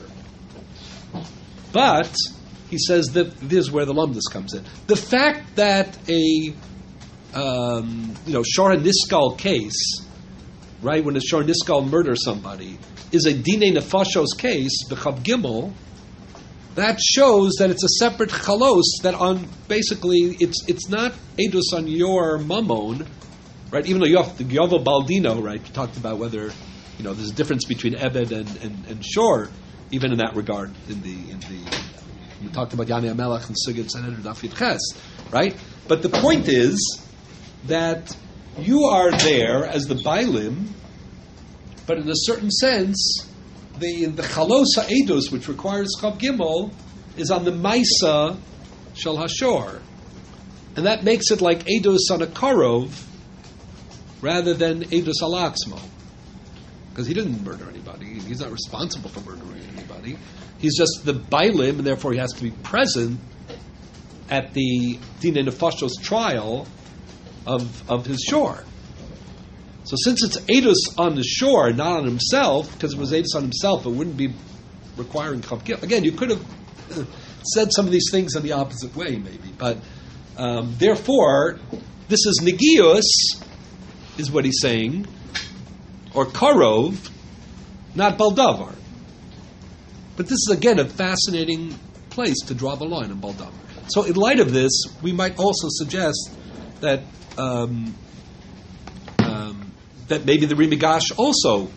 But he says that this is where the lumdus comes in. The fact that a um, you know Shor Niskal case, right, when a Shor Niskal murders somebody, is a Dinei Nefashos case, B'Chav Gimel, that shows that it's a separate chalos that on basically it's it's not edus on your mammon. Right, even though you have the Yovel Baldino, right, you talked about whether, you know, there's a difference between Ebed and, and, and Shor, even in that regard. In the in the you talked about Yani Amelach and Sugid Sanhedrin Dafid Ches, right? But the point is that you are there as the Bailim, but in a certain sense, the the Chalosa Eidos, which requires Chav Gimel, is on the Maisa Shel Hashor, and that makes it like Eidos on a Karov, rather than Eidos Alaxmo. Because he didn't murder anybody. He's not responsible for murdering anybody. He's just the Bailim, and therefore he has to be present at the Dinei Nefashos trial of, of his shore. So since it's Eidos on the shore, not on himself, because if it was Eidos on himself, it wouldn't be requiring Chav Gimel. Again, you could have said some of these things in the opposite way, maybe. But um, therefore, this is Negius, is what he's saying, or Karov, not Baldavar. But this is again a fascinating place to draw the line in Baldavar. So in light of this, we might also suggest that um, um, that maybe the Rimigash also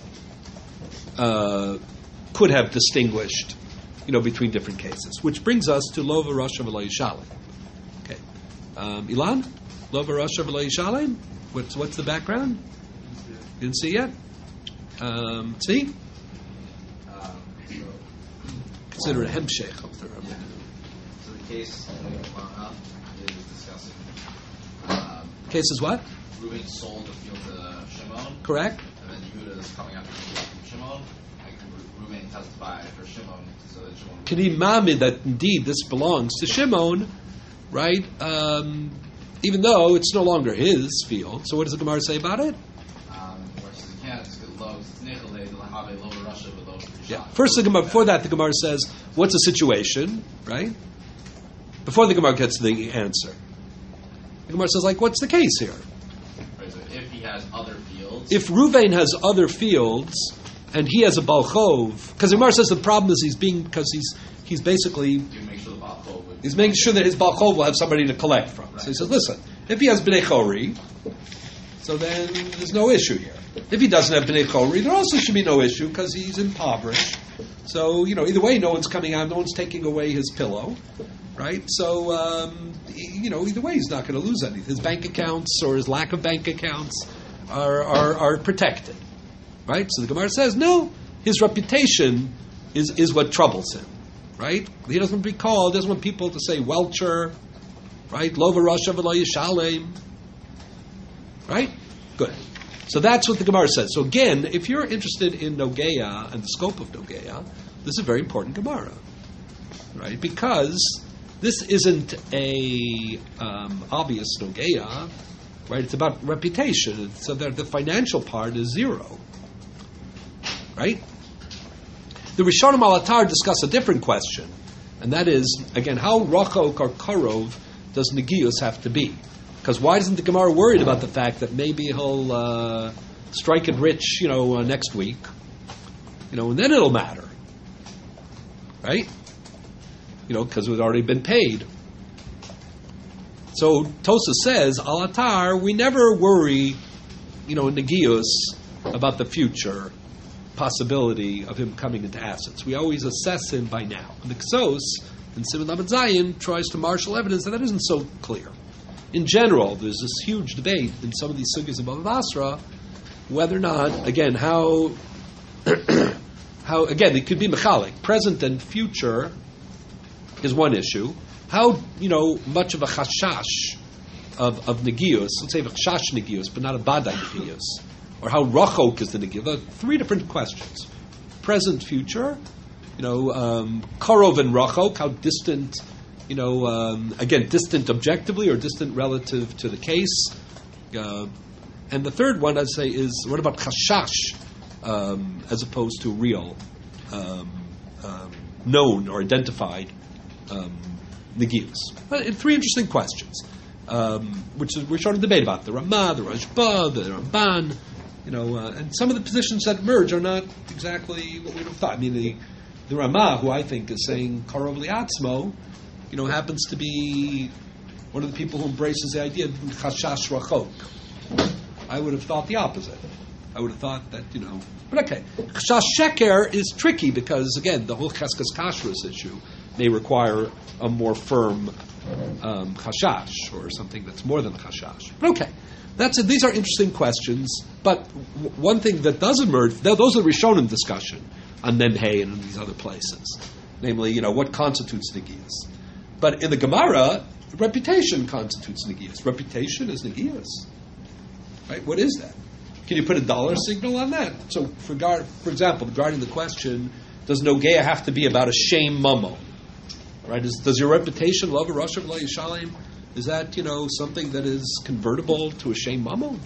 uh, could have distinguished, you know, between different cases. Which brings us to Lova Rasha V'lo Yishalem. Okay, um, Ilan, Lova Rasha V'lo Yishalem. What's what's the background? You didn't see yet? Um, see? Um, so, Consider it a hemshech of the yeah. So the case uh, is discussing. Um, case is what? Reuben sold the field to Shimon. Correct. And then Yehuda is coming after the field from Shimon. And Reuben testified for Shimon, so that Shimon. Can he mamid that indeed this belongs to Shimon, right? Um, even though it's no longer his field. So what does the Gemara say about it? Um, where it says you can't, it's low, it's nichel, they'll have a lower Russia with low. Yeah. First, the Gemara, before that, the Gemara says, what's the situation, right? Before the Gemara gets to the answer. The Gemara says, like, what's the case here? Right, so if he has other fields. If Ruvain has other fields, and he has a Balchov, because the Gemara says the problem is he's being, because he's he's basically, You make sure the Balchov would. he's making sure that his Balchov will have somebody to collect from. Right. So he says, listen, if he has Bnei Chori, so then there's no issue here. If he doesn't have Bnei Chori, there also should be no issue because he's impoverished. So, you know, either way, no one's coming out, no one's taking away his pillow, right? So, um, you know, either way, he's not going to lose anything. His bank accounts or his lack of bank accounts are, are, are protected, right? So the Gemara says, no, his reputation is, is what troubles him, right? He doesn't want to be called, doesn't want people to say Welcher, right? Lova Rasha V'lo Yishalem, right? Good. So that's what the Gemara says. So again, if you're interested in Nogeya and the scope of Nogeya, this is a very important Gemara, right? Because this isn't a um, obvious Nogeya, right? It's about reputation. So that the financial part is zero, right? The Rishonim al Atar discuss a different question, and that is, again, how Rachok or Karov does Negius have to be? Because why isn't the Gemara worried about the fact that maybe he'll uh, strike it rich, you know, uh, next week, you know, and then it'll matter, right? You know, because it's already been paid. So Tosa says, al atar, we never worry, you know, in Negius about the future possibility of him coming into assets. We always assess him by now. And the Ksos, in Simon Lamed Zayin, tries to marshal evidence that that isn't so clear. In general, there's this huge debate in some of these sugyas of Bava Basra whether or not, again, how, how again, it could be mechalik. Present and future is one issue. How, you know, much of a chashash of, of negius, let's say a chash negius, but not a badai negius, or how rachok is the negius. Three different questions. Present, future, you know, um, karov and rachok, how distant, you know, um, again, distant objectively or distant relative to the case. Uh, and the third one, I'd say, is what about chashash um, as opposed to real, um, um, known or identified um, negius? But three interesting questions, um, which is, we're starting to debate about the Ramah, the Rashba, the Ramban, you know, uh, and some of the positions that emerge are not exactly what we would have thought. I mean, the, the Ramah, who I think is saying Karov Li'atzmo, you know, happens to be one of the people who embraces the idea of Chashash Rachok. I would have thought the opposite. I would have thought that, you know, but okay. Chashash Sheker is tricky because, again, the whole Cheskas Kashrus issue may require a more firm um, chashash, or something that's more than a chashash. But okay, that's it. These are interesting questions. But w- one thing that does emerge, th- those are the Rishonim discussion on Memhei and in these other places. Namely, you know, what constitutes negias. But in the Gemara, reputation constitutes negias. Reputation is negias. Right? What is that? Can you put a dollar signal on that? So, for, gar- for example, regarding the question, does Nogea have to be about a shame mamo? Right? Is, does your reputation, love a Rosh Hashanah Yishalem, is that, you know, something that is convertible to a shame mamo?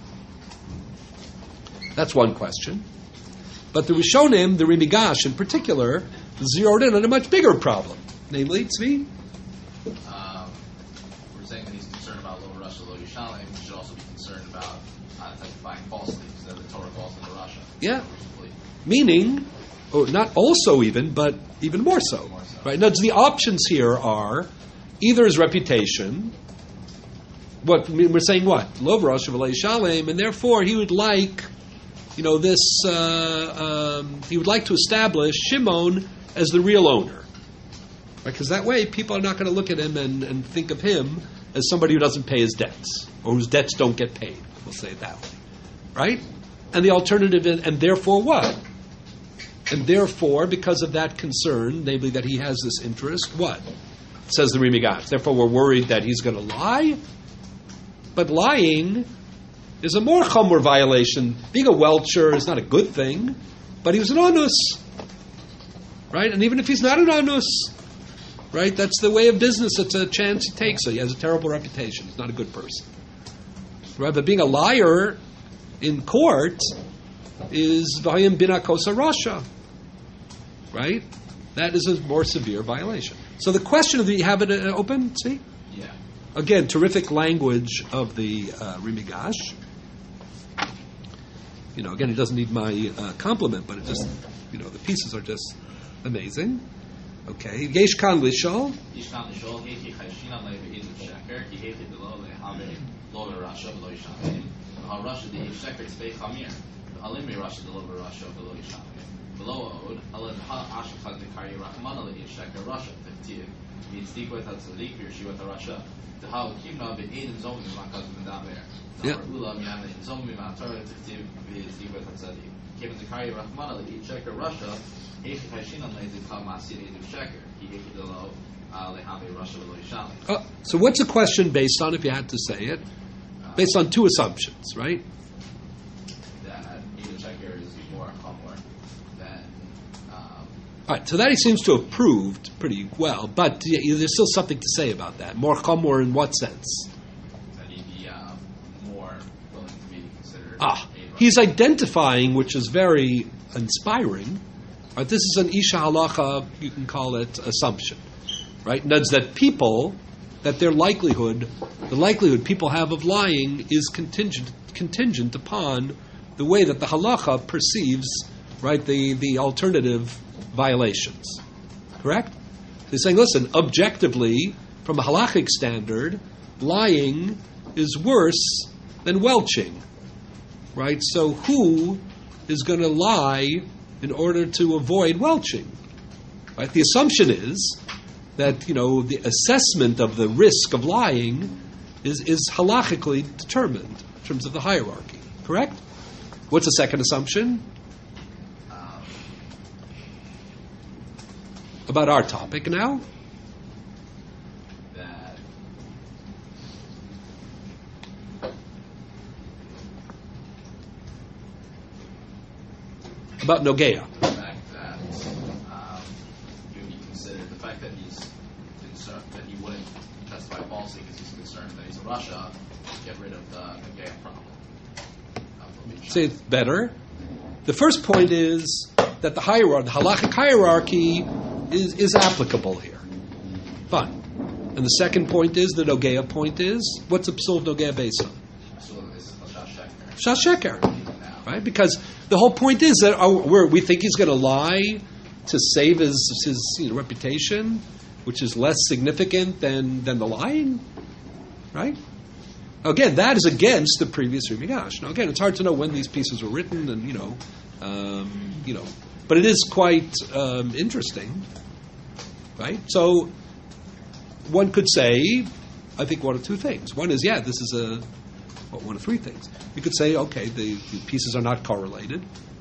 That's one question. But the Rishonim, the Rimigash in particular, zeroed in on a much bigger problem. Namely, Tzvi? Um, we're saying that he's concerned about Lo Rasha Lo Yishalem. He should also be concerned about uh, testifying falsely, because the Torah calls him the Rasha. Yeah. Meaning, oh, not also even, but even more so. More so. Right? Now, the options here are either his reputation. What I mean, we're saying what? Lo Rasha Lo Yishalem, and therefore he would like, you know, this. Uh, um, he would like to establish Shimon as the real owner. Because that way, people are not going to look at him and, and think of him as somebody who doesn't pay his debts, or whose debts don't get paid. We'll say it that way. Right? And the alternative is, and therefore what? And therefore, because of that concern, namely that he has this interest, what? Says the Rimigash. Therefore, we're worried that he's going to lie. But lying is a more chumur violation. Being a welcher is not a good thing, but he was an onus. Right? And even if he's not an onus, right? That's the way of business. It's a chance he takes. So he has a terrible reputation. He's not a good person. Right? But being a liar in court is v'hayim bina kosa rasha. Right? That is a more severe violation. So the question of the, you have it uh, open? See? Yeah. Again, terrific language of the uh, Rimigash. You know, again, he doesn't need my uh, compliment, but it just, you know, the pieces are just amazing. Okay. Yesh kan lishol. Yesh kan lishol, hechi chayshina le've'id sheker, ki hechi delo le'hame lo Rasha v'lo Yishalem. V'ha Rasha de'ev sheker tzvei chamir. V'halim Rasha delo Rasha v'lo Yishalem. V'lo od, ala d'ha ashachad dekari rachmana le'ev sheker Rasha. T'ktiv, v'yitzdiku et ha-tzadik v'yirshiu et ha-Rasha. D'ha ukimna ve'edim zomim ma'kaz v'medaber. Yeah. Ula miyana zomim ma'atorah t'ktiv v'yitzdiku et ha-tzadik. Kevin dekari rachmana le'ev sheker Rasha. Oh, so what's the question based on, if you had to say it? Based on two assumptions, right? That Edom Sheker is more chumur than... Um, All right, so that he seems to have proved pretty well, but yeah, there's still something to say about that. More chumur in what sense? that he'd be uh, more willing to be considered... Ah, he's identifying, which is very inspiring. Right, this is an Isha Halacha, you can call it assumption, right? That's that people, that their likelihood, the likelihood people have of lying is contingent contingent upon the way that the Halacha perceives, right, the, the alternative violations. Correct? He's saying, listen, objectively, from a halachic standard, lying is worse than welching, right? So who is going to lie in order to avoid welching? Right? The assumption is that, you know, the assessment of the risk of lying is, is halachically determined in terms of the hierarchy. Correct? What's the second assumption? Um, About our topic now? that About Nogea. the fact that um, it would be considered the fact that he's concerned that he wouldn't testify falsely because he's concerned that he's in Russia, get rid of the Nogea problem. Um, Say it better. The first point is that the hierarchy, the halachic hierarchy, is, is applicable here. Fine. And the second point is, the Nogea point is, what's the psul of Nogea based on? So it's a Shas Sheker. Right? Because the whole point is that oh, we're, we think he's going to lie to save his, his you know, reputation, which is less significant than, than the lying. Right? Again, that is against the previous Rimigash. Now, again, it's hard to know when these pieces were written, and you know, um, you know, but it is quite um, interesting, right? So, one could say, I think, one of two things. One is, yeah, this is a well, one of three things. You could say, okay, the, the pieces are not correlated,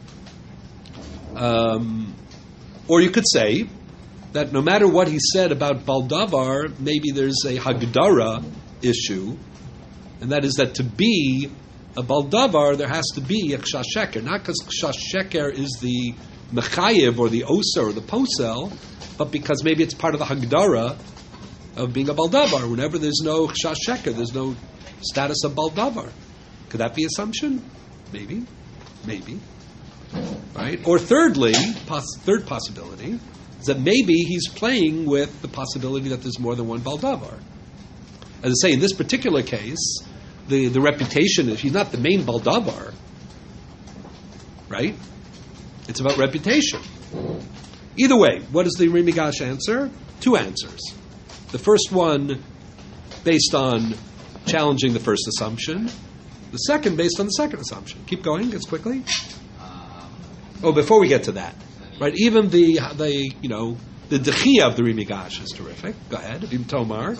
um, or you could say that no matter what he said about Baldavar, maybe there's a Hagdara issue. And that is that to be a baldavar, there has to be a kshash sheker. Not because kshash sheker is the mechayev or the osa or the posel, but because maybe it's part of the hagdara of being a baldavar. Whenever there's no kshash sheker, there's no status of baldavar. Could that be assumption? Maybe. Maybe. Right? Or thirdly, pos- third possibility, is that maybe he's playing with the possibility that there's more than one baldavar. As I say, in this particular case, the, the reputation is he's not the main baldavar, right? It's about reputation. Either way, what is the Rimigash answer? Two answers. The first one based on challenging the first assumption. The second based on the second assumption. Keep going, as quickly. Um, Oh, before we get to that, right? Even the the you know the dechia of the Rimigash is terrific. Go ahead, Ibn Tomar.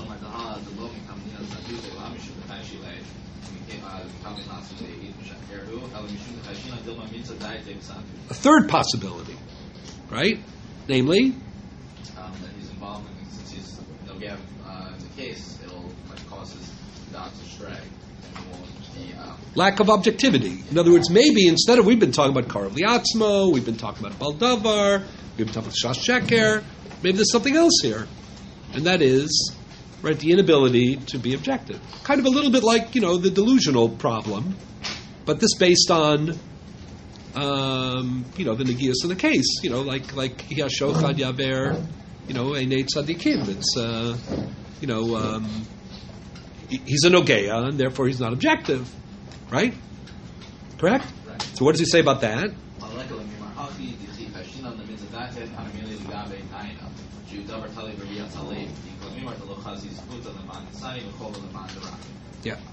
A third possibility, right? Namely, um, that he's involved in, since he's Nogea uh, in the case, it'll like cause his dogs to stray and he won't be uh, lack of objectivity. In other words, maybe instead of we've been talking about Karav Liatzmo, we've been talking about Baldavar, we've been talking about Shash Sheker, maybe there's something else here, and that is, right, the inability to be objective. Kind of a little bit like, you know, the delusional problem, but this based on, um, you know, the Negias in the case, you know, like like Hiyashochad Yaver, you know, Einei Tzadikim. It's, uh, you know, um, he- he's a Nogea, and therefore he's not objective, right? Correct? Right. So what does he say about that? Yeah.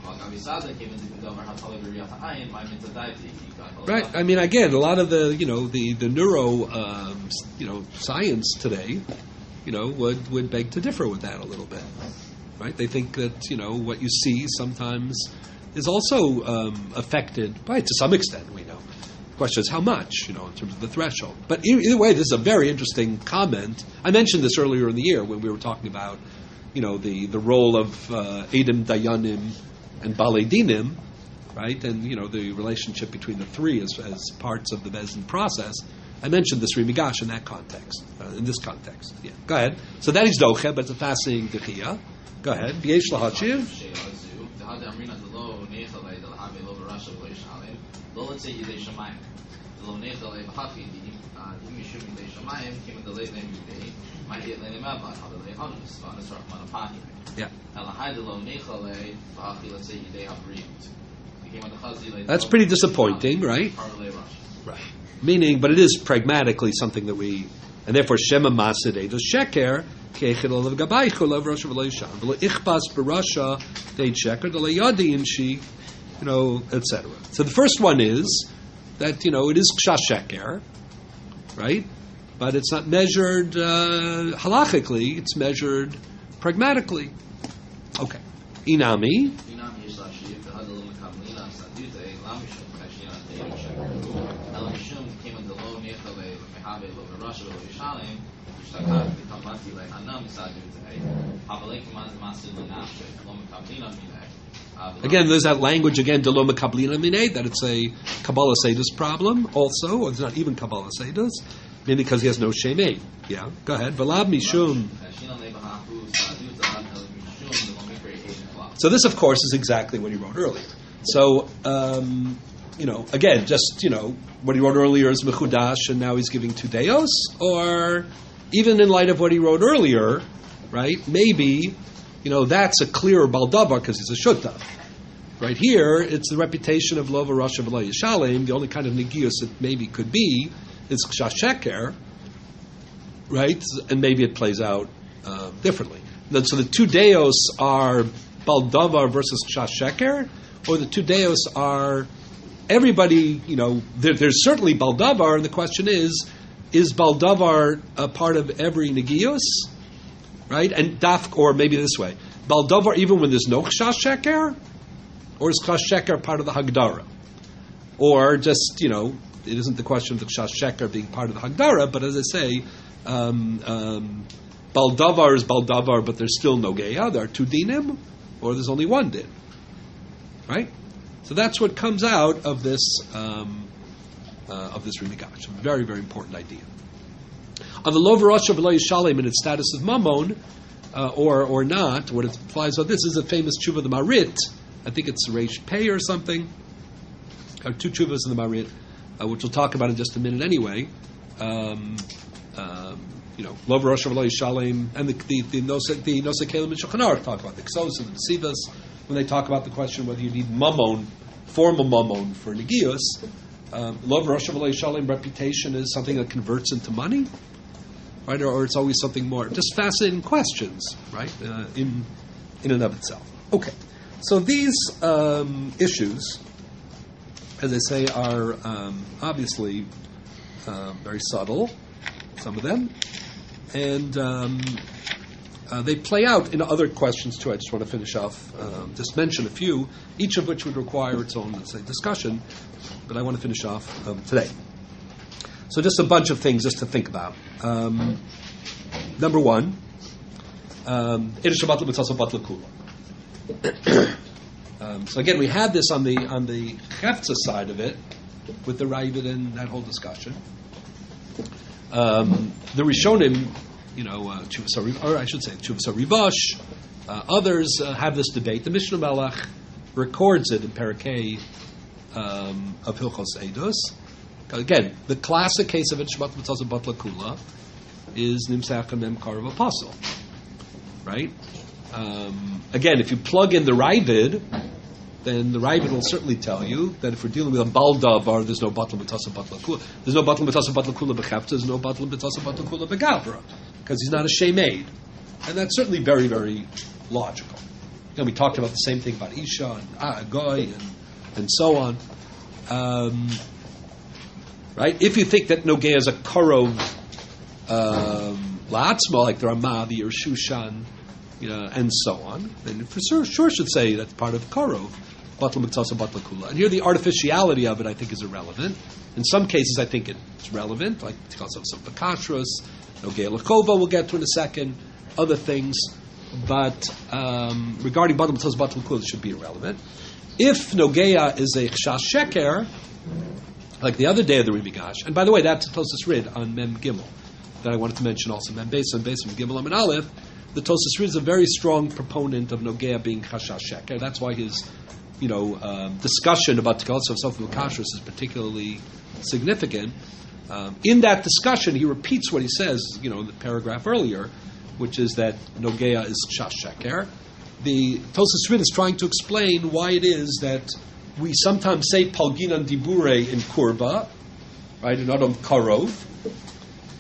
Right. I mean, again, a lot of the, you know, the the neuro, um, s- you know, science today, you know, would would beg to differ with that a little bit, right? They think that, you know, what you see sometimes is also um, affected by, to some extent, we know. The question is how much, you know, in terms of the threshold. But e- either way, this is a very interesting comment. I mentioned this earlier in the year when we were talking about, you know, the, the role of uh, Edim Dayanim and Balei Dinim, right? And, you know, the relationship between the three as, as parts of the Bezdin process. I mentioned this Rimigash in that context, uh, in this context. Yeah, go ahead. So that is Doche, but it's a fascinating Dechia. Go ahead. B'yesh lahachiv. Yeah. That's pretty disappointing, right? Right. Meaning, but it is pragmatically something that we, and therefore Shema Masid Eidos Sheker Keichel olav gabaycho olav Rasha v'lo yishan. V'lo ichbas b'Rasha deid sheker d'lo yadi im she, you know, et cetera. So the first one is that, you know, it is kshash sheker, right? But it's not measured uh, halachically; it's measured pragmatically. Okay, inami. Again, there's that language again, Delo Mekablina Minei, that it's a Kabbalah Sedus problem also, or it's not even Kabbalah Sedus, maybe because he has no Shemei. Yeah, go ahead. Velab Mishum. So this, of course, is exactly what he wrote earlier. So, um, you know, again, just, you know, what he wrote earlier is Mechudash, and now he's giving two Deos, or even in light of what he wrote earlier, right, maybe, you know, that's a clearer Baldavar because he's a Shutta. Right here, it's the reputation of Lova Rasha V'lo Yishalem. The only kind of Negius it maybe could be is Kshash Sheker, right? And maybe it plays out uh, differently. Then, so the two Deos are Baldavar versus Kshash Sheker, or the two Deos are everybody, you know, there, there's certainly Baldavar, and the question is, is Baldavar a part of every Negius? Right? And Daf, or maybe this way, Baldavar even when there's no Kshash Sheker? Or is Kshash Sheker part of the Hagdara? Or just, you know, it isn't the question of the Kshash Sheker being part of the Hagdara, but as I say, um, um, Baldavar is Baldavar, but there's still no Geya. There are two dinim, or there's only one din. Right? So that's what comes out of this um, uh, of this Rimigash. A very, very important idea. On the Lova Rasha V'lo Yishalem in its status of Mammon, uh, or or not, what it implies on this is a famous tshuva of the Marit. I think it's Reish Pei or something. There are two tshuvas in the Marit, uh, which we'll talk about in just a minute anyway. Um, um, you know, Lova Rasha V'lo Yishalem, and the the the Nosei the Nosei Kelim and Shulchan Aruch talk about the Ksos and the Sivas when they talk about the question whether you need Mammon, formal Mammon for Negius. Um, Lova Rasha V'lo Yishalem reputation is something that converts into money. Right, or, or it's always something more. Just fascinating questions, right? Uh, in in and of itself. Okay, so these um, issues, as I say, are um, obviously uh, very subtle. Some of them, and um, uh, they play out in other questions too. I just want to finish off, um, just mention a few, each of which would require its own, let's say, discussion. But I want to finish off um, today. So just a bunch of things just to think about. Um, number one, um, um, so again, we had this on the on the Hefza side of it with the Ravid and that whole discussion. Um, the Rishonim, you know, uh, Chuvas, or I should say Chuvas Rivash, uh, others uh, have this debate. The Mishnah Melech records it in Parakeh um, of Hilchos Eidos. Again, the classic case of it, Shmat Mitzvah Batla Kula, is Nimsach and Mem Karav Apostle. Right? Um, again, if you plug in the Ravid, then the Ravid will certainly tell you that if we're dealing with a Baldavar, there's no Batla Mitzvah Batla Kula. There's no Batla Mitzvah Batla Kula B'Chefta, there's no Batla Mitzvah Batla Kula B'Gavra, because he's not a Shemeid. And that's certainly very, very logical. And we talked about the same thing about Isha and ah, Goy and, and so on. Um, Right? If you think that Nogea is a Korov um, La'atzma, like the Ramah, the Yershushan, you know, and so on, then for sure, sure should say that's part of Korov, Batla Mitzvah Batla Kula. And here the artificiality of it, I think, is irrelevant. In some cases, I think it's relevant, like because of some Pakashras, Nogea Lechova we'll get to in a second, other things. But um, regarding Batla Mitzvah Batla Kula, it should be irrelevant. If Nogea is a Kshash Sheker, like the other day of the Rimigash, and by the way, that's the Tosas Rid on Mem Gimel that I wanted to mention also. Mem Beis and Beis Mem Gimel Amin Aleph. The Tosas Rid is a very strong proponent of Nogea being Chashash Sheker. That's why his, you know, um, discussion about Tekalos of Sof Kashrus is particularly significant. Um, in that discussion, he repeats what he says, you know, in the paragraph earlier, which is that Nogea is Chash Sheker. The Tosas Rid is trying to explain why it is that we sometimes say Palginan Dibure in Kurba, right, in Adam Karov,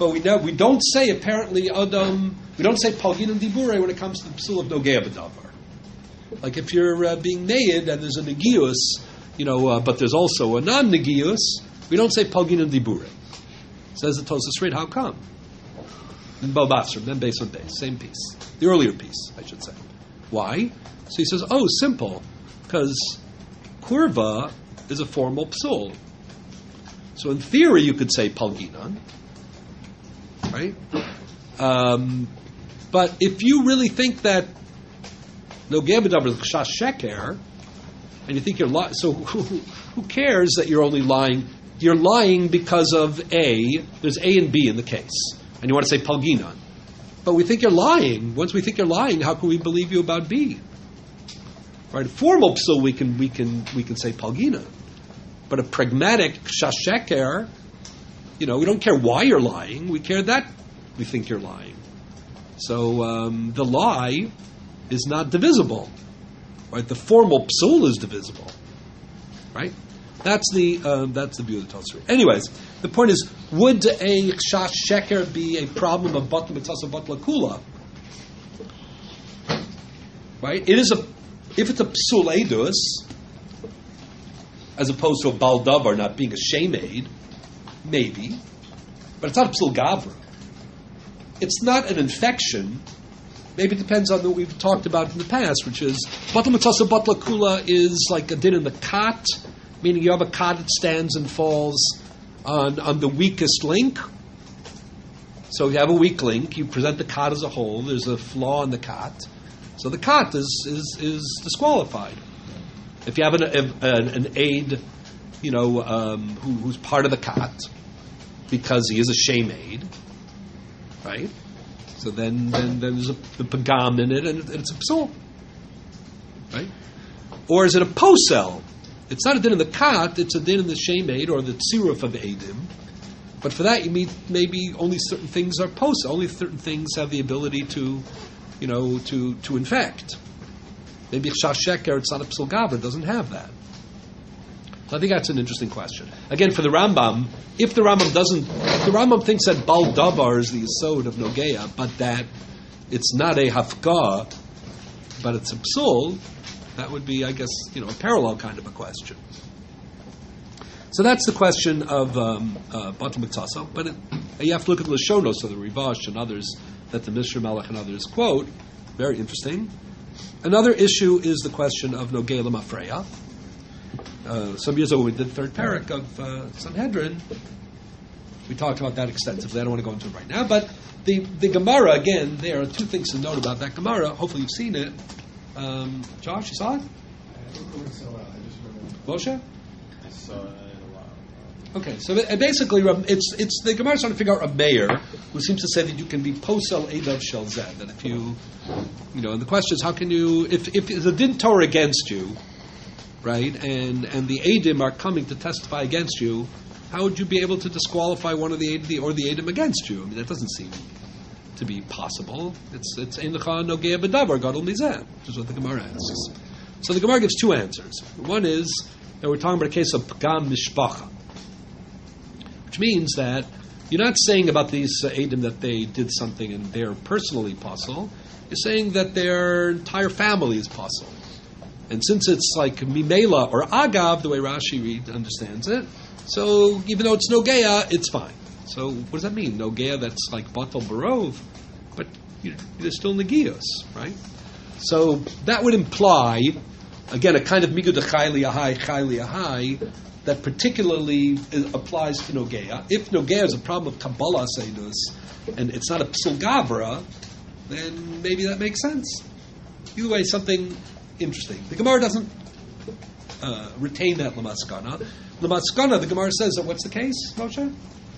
but we know, we don't say apparently Adam. We don't say Palginun Dibure when it comes to the psul of Nogea B'davar. Like if you're uh, being made and there's a negius, you know, uh, but there's also a non-negius, we don't say Palginun Dibure. Says the Tosas Rid, how come? In Balbasrim, then base on base, same piece, the earlier piece, I should say. Why? So he says, oh, simple, because kurva is a formal psul. So in theory, you could say Palginan, right? Um, but if you really think that Nogea B'davar is Chash Sheker, and you think you're lying, so who, who cares that you're only lying? You're lying because of A, there's A and B in the case, and you want to say Palginan. But we think you're lying. Once we think you're lying, how can we believe you about B? Right? A formal psul we can we can we can say Palginan. But a pragmatic shasheker, you know, we don't care why you're lying. We care that we think you're lying. So um, the lie is not divisible, right? The formal psul is divisible, right? That's the um, that's the view of the Tosfos. Anyways, the point is, would a shasheker be a problem of batla mitzasa batla kula? Right? It is a if it's a psul edus, as opposed to a bal davar not being a shame aid, maybe, but it's not a psul gavra. It's not an infection. Maybe it depends on what we've talked about in the past, which is batla mitzasa batla kula is like a din in the kat, meaning you have a kat that stands and falls on on the weakest link. So you have a weak link. You present the kat as a whole. There's a flaw in the kat. So the kat is is, is disqualified. If you have an, an, an aid, you know, um, who, who's part of the kat, because he is a shame aid, right? So then, then, then there's a the pagam in it, and it, it's a psul, right? Or is it a posel? It's not a din in the kat; it's a din in the shame aid or the tziruf of eidim. But for that, you mean maybe only certain things are posel. Only certain things have the ability to, you know, to to infect. Maybe Shasheker, it's not a psul gavra, doesn't have that. So I think that's an interesting question. Again, for the Rambam, if the Rambam doesn't, if the Rambam thinks that bal davar is the yesod of Nogea, but that it's not a hafka, but it's a psul, that would be, I guess, you know, a parallel kind of a question. So that's the question of um, uh, Batal Mitzasa, but it, you have to look at the Lashonos of the Rivash and others that the Mishra Melech and others quote. Very interesting. Another issue is the question of Nogea L'Mafreya. Uh, some years ago we did the third parak of uh, Sanhedrin. We talked about that extensively. I don't want to go into it right now. But the, the Gemara, again, there are two things to note about that Gemara. Hopefully you've seen it. Um, Josh, you saw it? I don't remember so well. I just remember. Moshe? I saw it a while. Okay, so it, basically, it's it's the Gemara is trying to figure out a mayor who seems to say that you can be posel edav shel zed, that if you, you know, and the question is how can you, if if the din Torah against you, right, and and the edim are coming to testify against you, how would you be able to disqualify one of the edim or the edim against you? I mean, that doesn't seem to be possible. It's it's ein lecha nogea b'davar gadol mizeh, which is what the Gemara asks. So the Gemara gives two answers. One is that we're talking about a case of pagam mishpacha, which means that you're not saying about these uh, Edom that they did something and they're personally puzzle. You're saying that their entire family is puzzle. And since it's like Mimela or Agav, the way Rashi read, understands it, so even though it's Nogea, it's fine. So what does that mean? Nogea, that's like Batal Barov, but you know, there's still Negios, right? So that would imply, again, a kind of Migud Chayli Ahai, Chayli Ahai, that particularly applies to Nogea. If Nogea is a problem of Kabbalah Seidus, and it's not a Psul Gavra, then maybe that makes sense. Either way, something interesting. The Gemara doesn't uh, retain that Lamaskana. Lamaskana, the Gemara says that what's the case, Moshe? Um,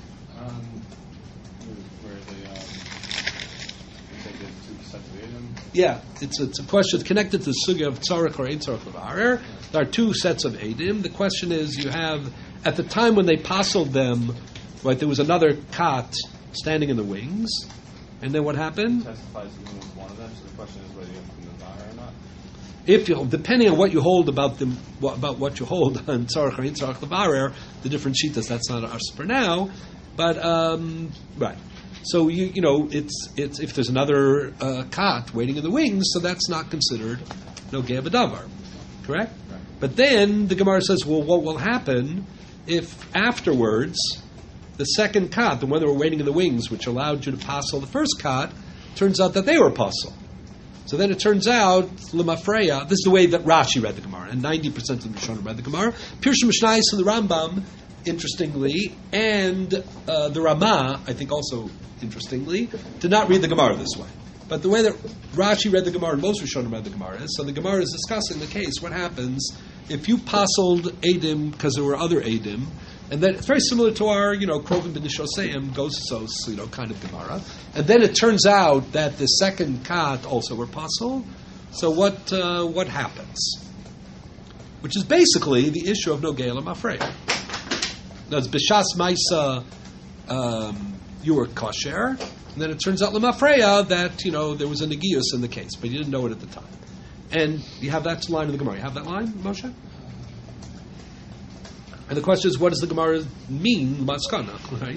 where they, um, they did two sets of Edom. Yeah, it's it's a question connected to the sugya of tzarech or ein tzarech levarer. There are two sets of edim. The question is, you have at the time when they passled them, right? There was another kat standing in the wings, and then what happened? It testifies to who was one of them. So the question is whether you have to Nazar or not. If you, depending on what you hold about them, what, about what you hold on tzarech or ein tzarech levarer, the different shitas. That's not ours for now, but um, right. So you you know it's it's if there's another uh, kat waiting in the wings, so that's not considered nogea b'davar, correct? Right. But then the Gemara says, well, what will happen if afterwards the second kat, the one that were waiting in the wings, which allowed you to passel the first kat, turns out that they were passel. So then it turns out, Lemafreya, this is the way that Rashi read the Gemara, and ninety percent of the Rishonim read the Gemara. Pirush Mishnayos and the Rambam, interestingly, and uh, the Ramah, I think also interestingly, did not read the Gemara this way. But the way that Rashi read the Gemara and most Rishonim read the Gemara is, so the Gemara is discussing the case, what happens if you passeled Eidim because there were other Eidim, and then it's very similar to our, you know, Krovim b'nishoseim, Gosos, you know, kind of Gemara. And then it turns out that the second kat also were passel. So what uh, what happens? Which is basically the issue of Nogea L'Mafreya. That's B'shas Maisa, um, you were kosher, and then it turns out L'Mafreya that, you know, there was a negius in the case, but you didn't know it at the time. And you have that line in the Gemara. You have that line, Moshe? And the question is, what does the Gemara mean, maskana, right?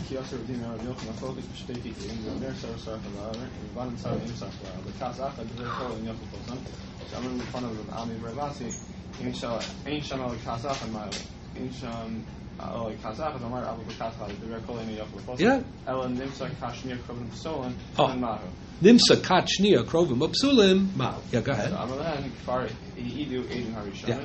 Yeah. Oh. Nimsa kachnia krovim upsulim ma. Yeah, go ahead. Yeah.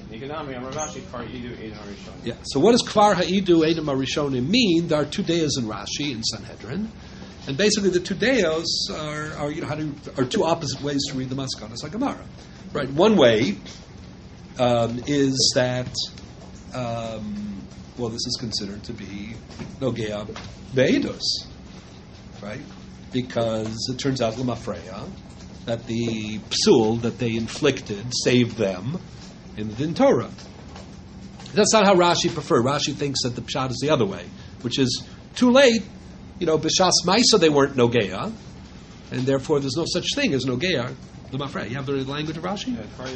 Yeah. So what does kvar ha'idu edim harishonim mean? There are two deos in Rashi in Sanhedrin, and basically the two deos are, are you know how to are two opposite ways to read the Maskanas HaGemara. Right. One way um, is that um, well, this is considered to be nogea be'edus, right? Because it turns out l'mafreya that the psul that they inflicted saved them in the Din Torah. That's not how Rashi prefer. Rashi thinks that the pshat is the other way, which is too late. You know, b'shas ma'isa they weren't nogea, and therefore there's no such thing as nogea. L'mafreya. You have the language of Rashi?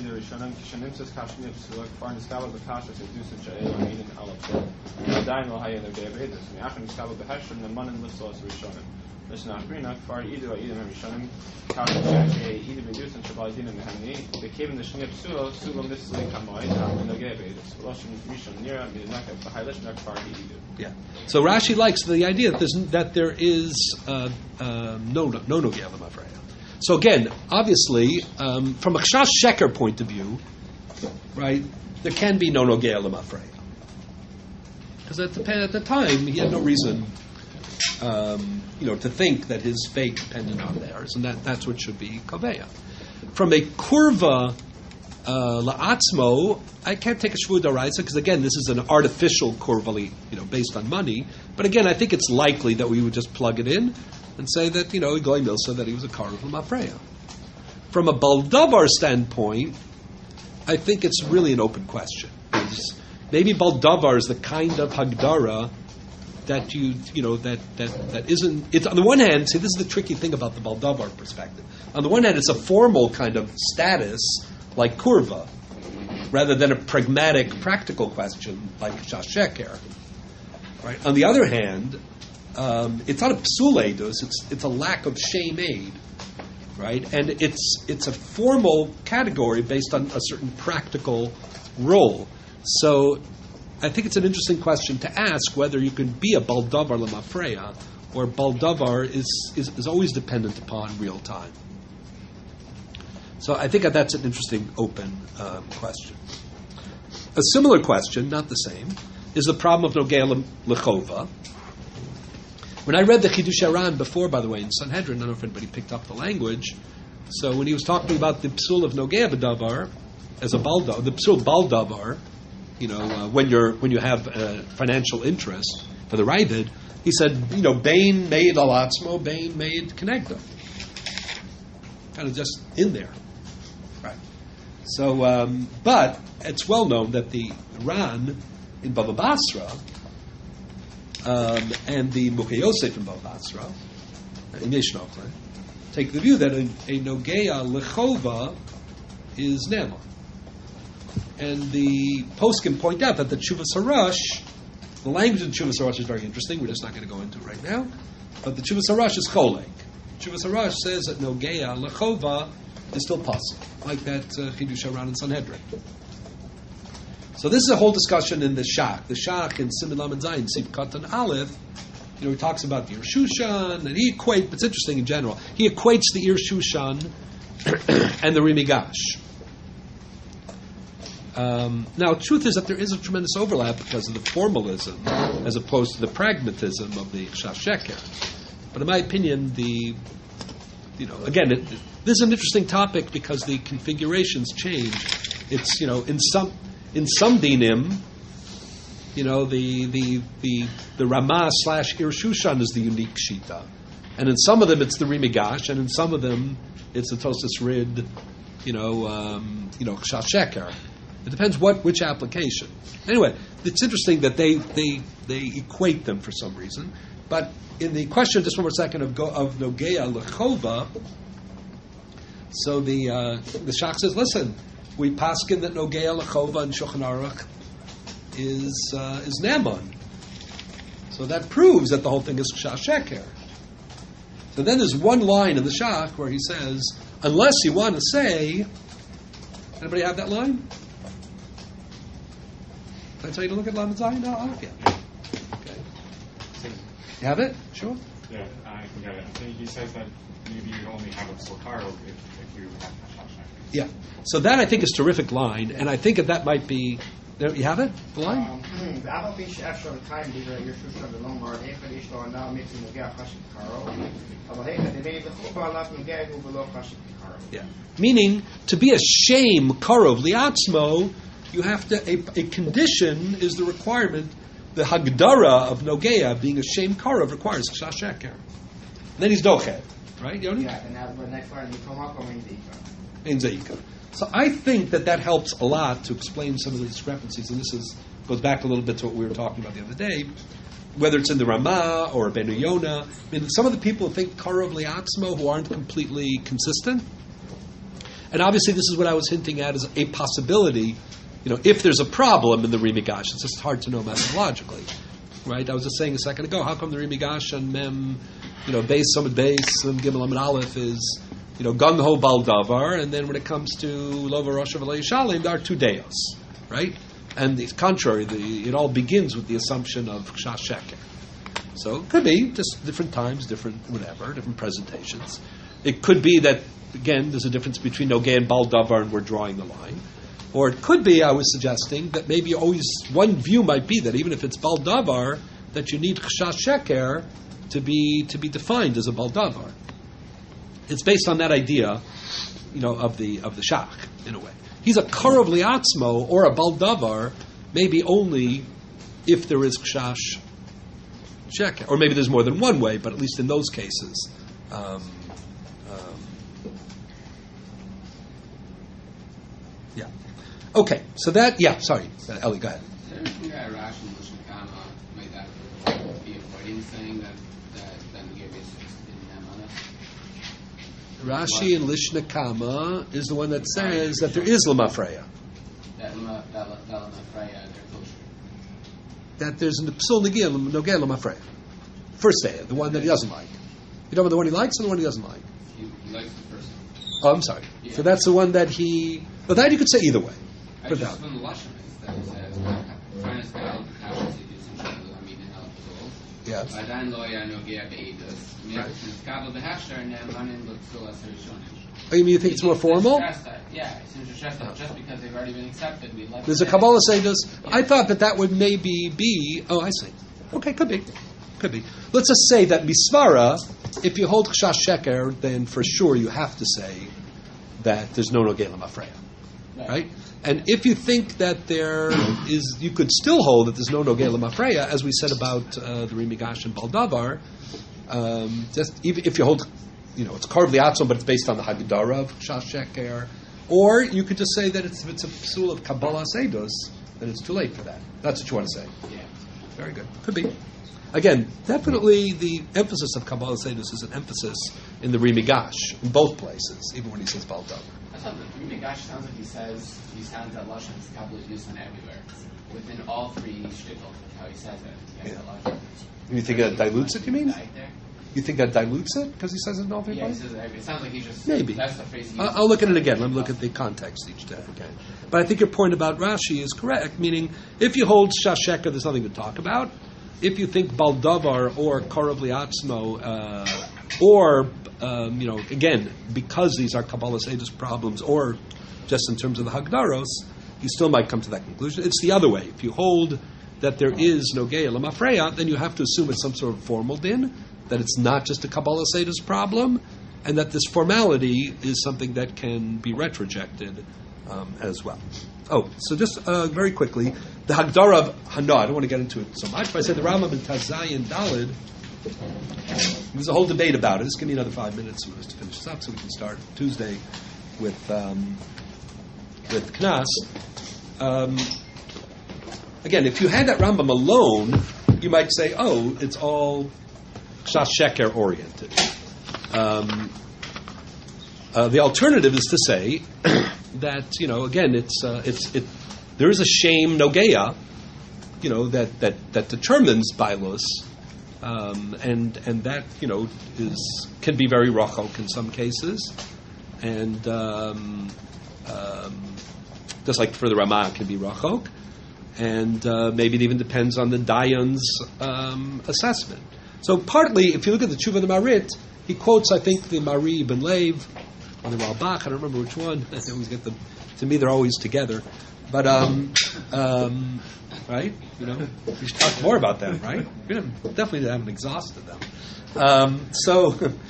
Yeah. So Rashi likes the idea that, there's, that there is uh, uh, no no no nogea l'mafreya. So again, obviously, um, from a chash sheker point of view, right, there can be no nogea l'mafreya. Because at the, at the time, he had no reason, um, you know, to think that his fate depended on theirs, and that, that's what should be kaveya. From a kurva uh, la'atzmo, I can't take a shvu d'oraisa, because again, this is an artificial kurva, you know, based on money. But again, I think it's likely that we would just plug it in and say that, you know, Goy said that he was a Karev from Afreya. From a Baldavar standpoint, I think it's really an open question. It's, maybe Baldavar is the kind of Hagdara that you, you know, that, that, that isn't, it's on the one hand, see, this is the tricky thing about the Baldavar perspective. On the one hand, it's a formal kind of status, like Kurva, rather than a pragmatic, practical question, like Shasheker. Right? On the other hand, Um, it's not a psul eidus, it's it's a lack of shame aid, right? And it's it's a formal category based on a certain practical role. So I think it's an interesting question to ask whether you can be a baldavar l'mafreya, or baldavar is, is, is always dependent upon real time. So I think that that's an interesting open um, question. A similar question, not the same, is the problem of nogea l'chova. When I read the Chidush Aran before, by the way, in Sanhedrin, I don't know if anybody picked up the language. So when he was talking about the psul of nogea b'davar as a baldavar, the psul baldavar, you know, uh, when you're when you have uh, financial interest for the ravid, he said, you know, bain made alatzmo, bain made connecta, kind of just in there, right? So, um, but it's well known that the Ran in Bava Basra. Um, and the Mukhe Yosef in Bava Basra, in Mishnah, take the view that a, a Nogea Lechova is Nema. And the poskim point out that the Tshuvas Harash, the language of the Tshuvas Harash is very interesting, we're just not going to go into it right now, But the Chuvas Harash is Cholek. Chuvas Harash says that Nogea Lechova is still possible, like that uh, Chidush Haran in Sanhedrin. So this is a whole discussion in the Shach. The Shach in Siman Lamed Zayin, Sif Katan Aleph, you know, he talks about the Ir Shushan, and he equates, it's interesting in general, he equates the Ir Shushan and the Rimigash. Um, now, truth is that there is a tremendous overlap because of the formalism as opposed to the pragmatism of the Chash Sheker. But in my opinion, the, you know, again, it, this is an interesting topic because the configurations change. It's, you know, in some in some dinim, you know, the the the, the Ramah slash Ir Shushan is the unique shita, and in some of them it's the Rimigash, and in some of them it's the Tosas Rid, you know, um, you know, Chash Sheker. It depends what which application. Anyway, it's interesting that they they they equate them for some reason. But in the question, just one more second, of go, of Nogea Lechova, so the uh, the Shach says, listen, we paskin that Nogea Lechova and Shulchan Aruch is uh, is Neman. So that proves that the whole thing is Chash Sheker. So then there's one line in the Shach where he says, unless you want to say, anybody have that line? Can I tell you to look at Lamed Zayin now? Oh, yeah. Okay. You have it? Sure? Yeah, I can get it. I think he says that maybe you only have a Sokaro if, if you have Chash Sheker. Yeah. So that I think is a terrific line, and I think that that might be. There, you have it? The line? Yeah. Meaning, to be a shame, karov liatzmo, you have to, a, a condition is the requirement, the hagdara of Nogea, being a shame karov, requires Chash Sheker. Then he's dochet, right, Yoni? Yeah, and now the next line, Yitomako Meindika. In Zaika. So I think that that helps a lot to explain some of the discrepancies, and this is goes back a little bit to what we were talking about the other day, whether it's in the Ramah or Benu Yonah. I mean, some of the people who think karov liatzmo who aren't completely consistent, and obviously this is what I was hinting at as a possibility. You know, if there's a problem in the Rimigash, it's just hard to know methodologically, right? I was just saying a second ago, how come the Rimigash and Mem, you know, Beis Summit Beis and Gimel Amid Aleph is, you know, Gung Ho Bal Davar, and then when it comes to Lova Rosh V'Lo Yishalim, there are two Deos, right? And the contrary, the, it all begins with the assumption of Chash Sheker. So it could be just different times, different whatever, different presentations. It could be that, again, there's a difference between Nogea and Bal Davar, and we're drawing the line. Or it could be, I was suggesting, that maybe always one view might be that even if it's Bal Davar, that you need Chash Sheker to be to be defined as a Bal Davar. It's based on that idea, you know, of the of the Shach, in a way. He's a Karov Liatzmo or a Bal Davar, maybe only if there is Chash Sheker. Or maybe there's more than one way, but at least in those cases. Um, um, yeah. Okay, so that, yeah, sorry, uh, Ellie, go ahead. Is there anything that Rashi and Lishna Kama might that be avoiding saying that that that the Gabriel didn't have on it? Rashi and Lishna Kama is the one that says that there is Lamafreya. That Lama that Lamafreya, they're kosher. That there's an Psul Nogea Nogea Lamafreya. First day, the one that he doesn't like. You know the one he likes and the one he doesn't like? He, he likes the first one. Oh, I'm sorry. Yeah. So that's the one that he... But that you could say either way. I Put it just down. from the Lashon that it says, "Finest gal, how should you do some shul? I mean, in el psul." Yes. Adan lo ya nogea be'edus. Mir miskabel behechsher ne'emanin l'psul as harishonim. Oh, you mean you think it's more formal? Yeah, it seems to stress that just because they've already been accepted, we'd let There's a them Kabbalah say this. I thought that that would maybe be... Oh, I see. Okay, could be. Could be. Let's just say that Misvara, if you hold Chash Sheker, then for sure you have to say that there's no Nogea Lamafreya. Right. Right? And if you think that there is, you could still hold that there's no Nogea Lamafreya, as we said about uh, the Rimigash and Bal Davar, um, just even if you hold, you know, it's Karv Liatzon, but it's based on the Hagdara of Chash Sheker, or you could just say that it's, if it's a psul of Kabbalah Seidos, then it's too late for that. That's what you want to say. Yeah. Very good. Could be. Again, definitely the emphasis of Kabbalah Seidos is an emphasis in the Rimigash, in both places, even when he says Bal Davar. I thought the Migash sounds like he says he sounds that Lashon is Kabbalah used on everywhere. Within all three shtickles, how he says it. He has Yeah. that Lashon. You think that dilutes it, you mean? Right there. You think that dilutes it because he says it in all three Yeah, he places? says, it sounds like he just Maybe. That's the phrase he I'll, uses. I'll look at it again. Let me look at the context each day. Okay, but I think your point about Rashi is correct. Meaning, if you hold Shasheka, there's nothing to talk about. If you think Baldavar or Korav Liatzmo, uh, or um, you know, again, because these are Kabbalah Sedus problems, or just in terms of the Hagdaros, you still might come to that conclusion. It's the other way. If you hold that there is Nogea Lamafreya, then you have to assume it's some sort of formal din, that it's not just a Kabbalah Sedus problem, and that this formality is something that can be retrojected um, as well. Oh, so just uh, very quickly, the Hagdara of Hana, I don't want to get into it so much, but I said the Rambam in Tazayin Dalid, there's a whole debate about it. Just give me another five minutes to finish this up so we can start Tuesday with um, with Knas. Um, again, if you had that Rambam alone, you might say, oh, it's all Shas Sheker oriented. Um, uh, the alternative is to say that, you know, again, it's uh, it's it. There is a shame nogeya, you know, that that that determines bailus, um, and and that, you know, is can be very rachok in some cases, and um, um, just like for the Ramah it can be rachok, and uh, maybe it even depends on the Dayan's um, assessment. So partly, if you look at the Tshuva of the Marit, he quotes, I think, the Mari Ibn Lev or the Ralbach. I don't remember which one. I always get them. To me, they're always together. But um, um, right, you know, we should talk more about them, right? We definitely haven't exhausted them. Um, so,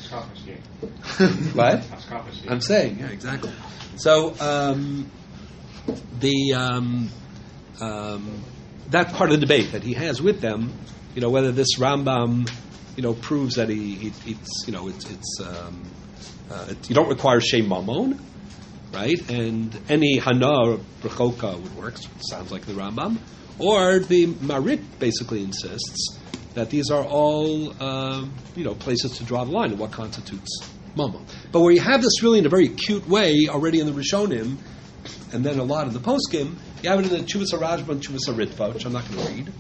what? I'm saying, yeah, exactly. So um, the um, um, that part of the debate that he has with them, you know, whether this Rambam, you know, proves that he, he it's, you know, it's, it's um, uh, it, you don't require Shem Mamon, right? And any Hana or Rechoka would work. Sounds like the Rambam, or the Marit basically insists that these are all, um, you know, places to draw the line of what constitutes Mamon. But where you have this really in a very acute way already in the Rishonim, and then a lot of the Poskim, you have it in the Chuvas HaRashba and Chuvas HaRitva, which I'm not going to read.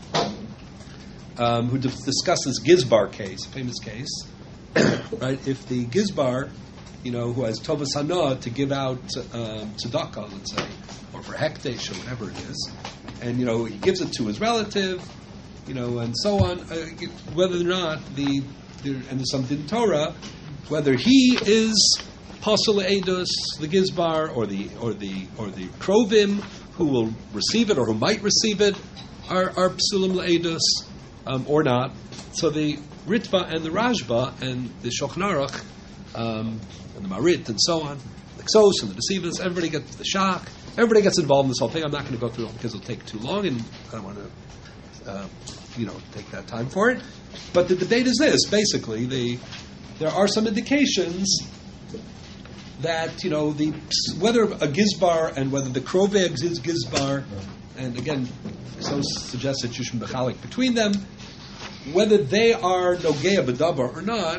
Um, who d- discusses Gizbar case, famous case, right? If the Gizbar, you know, who has Tovas Hana to give out um, tzedakah, let's say, or for hekdesh or whatever it is, and you know he gives it to his relative, you know, and so on. Uh, whether or not the, the and there's some din Torah, whether he is Pasal Eidos, the Gizbar, or the or the or the Krovim who will receive it or who might receive it, are are Psulim Eidos. Um, or not. So the Ritva and the Rashba and the Shulchan Aruch um, and the Marit and so on, the Ksos and the Deceivers, everybody gets the Shach, everybody gets involved in this whole thing. I'm not going to go through it because it'll take too long and I don't want to, uh, you know, take that time for it. But the debate is this, basically, the there are some indications that, you know, the whether a Gizbar and whether the Kroveg is Gizbar, and again, so suggests that you should be mechalik between them, whether they are Nogea B'davar or not,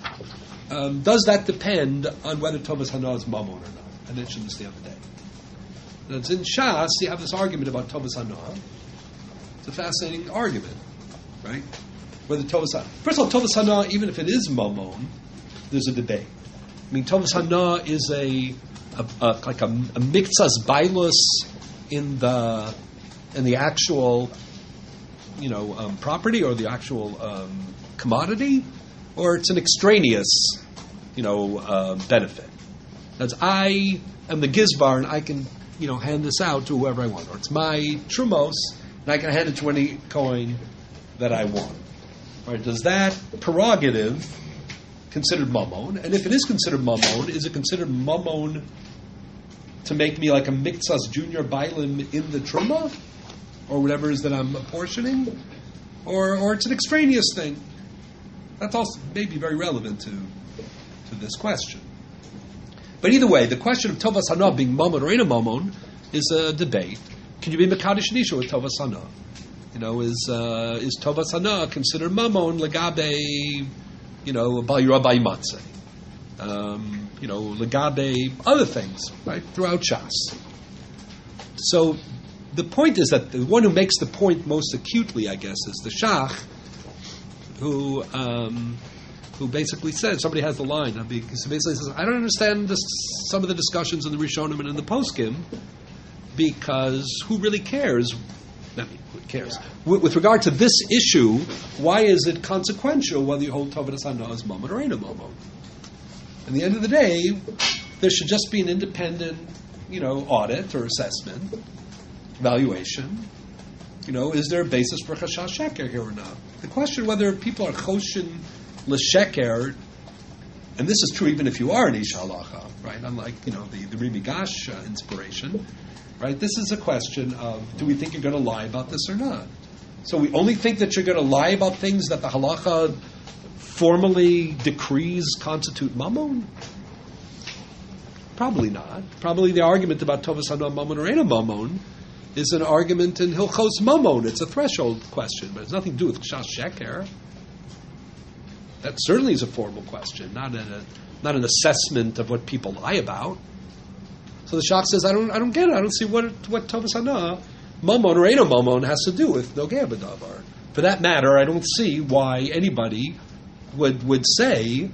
um, does that depend on whether Tovas Hana is Mamon or not? I mentioned this the other day. Now, it's in Shas, you have this argument about Tovas Hana. It's a fascinating argument, right? Whether Tovas Hana... First of all, Tovas Hana, even if it is Mamon, there's a debate. I mean, Tovas Hana is a, a, a like a, a miktzas bailus in the... and the actual, you know, um, property or the actual um, commodity, or it's an extraneous, you know, uh, benefit. That's I am the Gizbar and I can, you know, hand this out to whoever I want, or it's my Trumos and I can hand it to any coin that I want. All right, does that prerogative considered Mammon? And if it is considered Mammon, is it considered Mammon to make me like a Miktsas Junior Bailim in the Truma? Or whatever it is that I'm apportioning, or or it's an extraneous thing. That's also maybe very relevant to to this question. But either way, the question of Tovas Hana being Mammon or ain't a Mammon is a debate. Can you be Mekadosh Nisha with Tovas Hana? You know, is uh, is Tovas Hana considered Mammon legabe, you know, Bal Yirah Matzeh? Um, you know, legabe other things, right, throughout Shas. So the point is that the one who makes the point most acutely, I guess, is the Shach, who um, who basically said, somebody has the line, he basically says, I don't understand this, some of the discussions in the Rishonim and in the Poskim, because who really cares? I mean, who cares? With, with regard to this issue, why is it consequential whether you hold Tovadas Hana as Momon or Eina Momon? At the end of the day, there should just be an independent, you know, audit or assessment, evaluation. You know, is there a basis for Chashash Sheker here or not? The question whether people are Choshin L'Sheker, and this is true even if you are an Ish Halacha, right? Unlike, you know, the, the Rimi Gash uh, inspiration, right? This is a question of, do we think you're going to lie about this or not? So we only think that you're going to lie about things that the Halacha formally decrees constitute Mammon? Probably not. Probably the argument about Tovas Hana Mammon or Eina Mammon is an argument in Hilchos Mammon. It's a threshold question, but it's nothing to do with Chash Sheker. That certainly is a formal question, not a, not an assessment of what people lie about. So the Shach says, I don't, I don't get it. I don't see what what Tovas Hana Mammon or Eina Mammon has to do with Nogea B'Davar. For that matter, I don't see why anybody would would say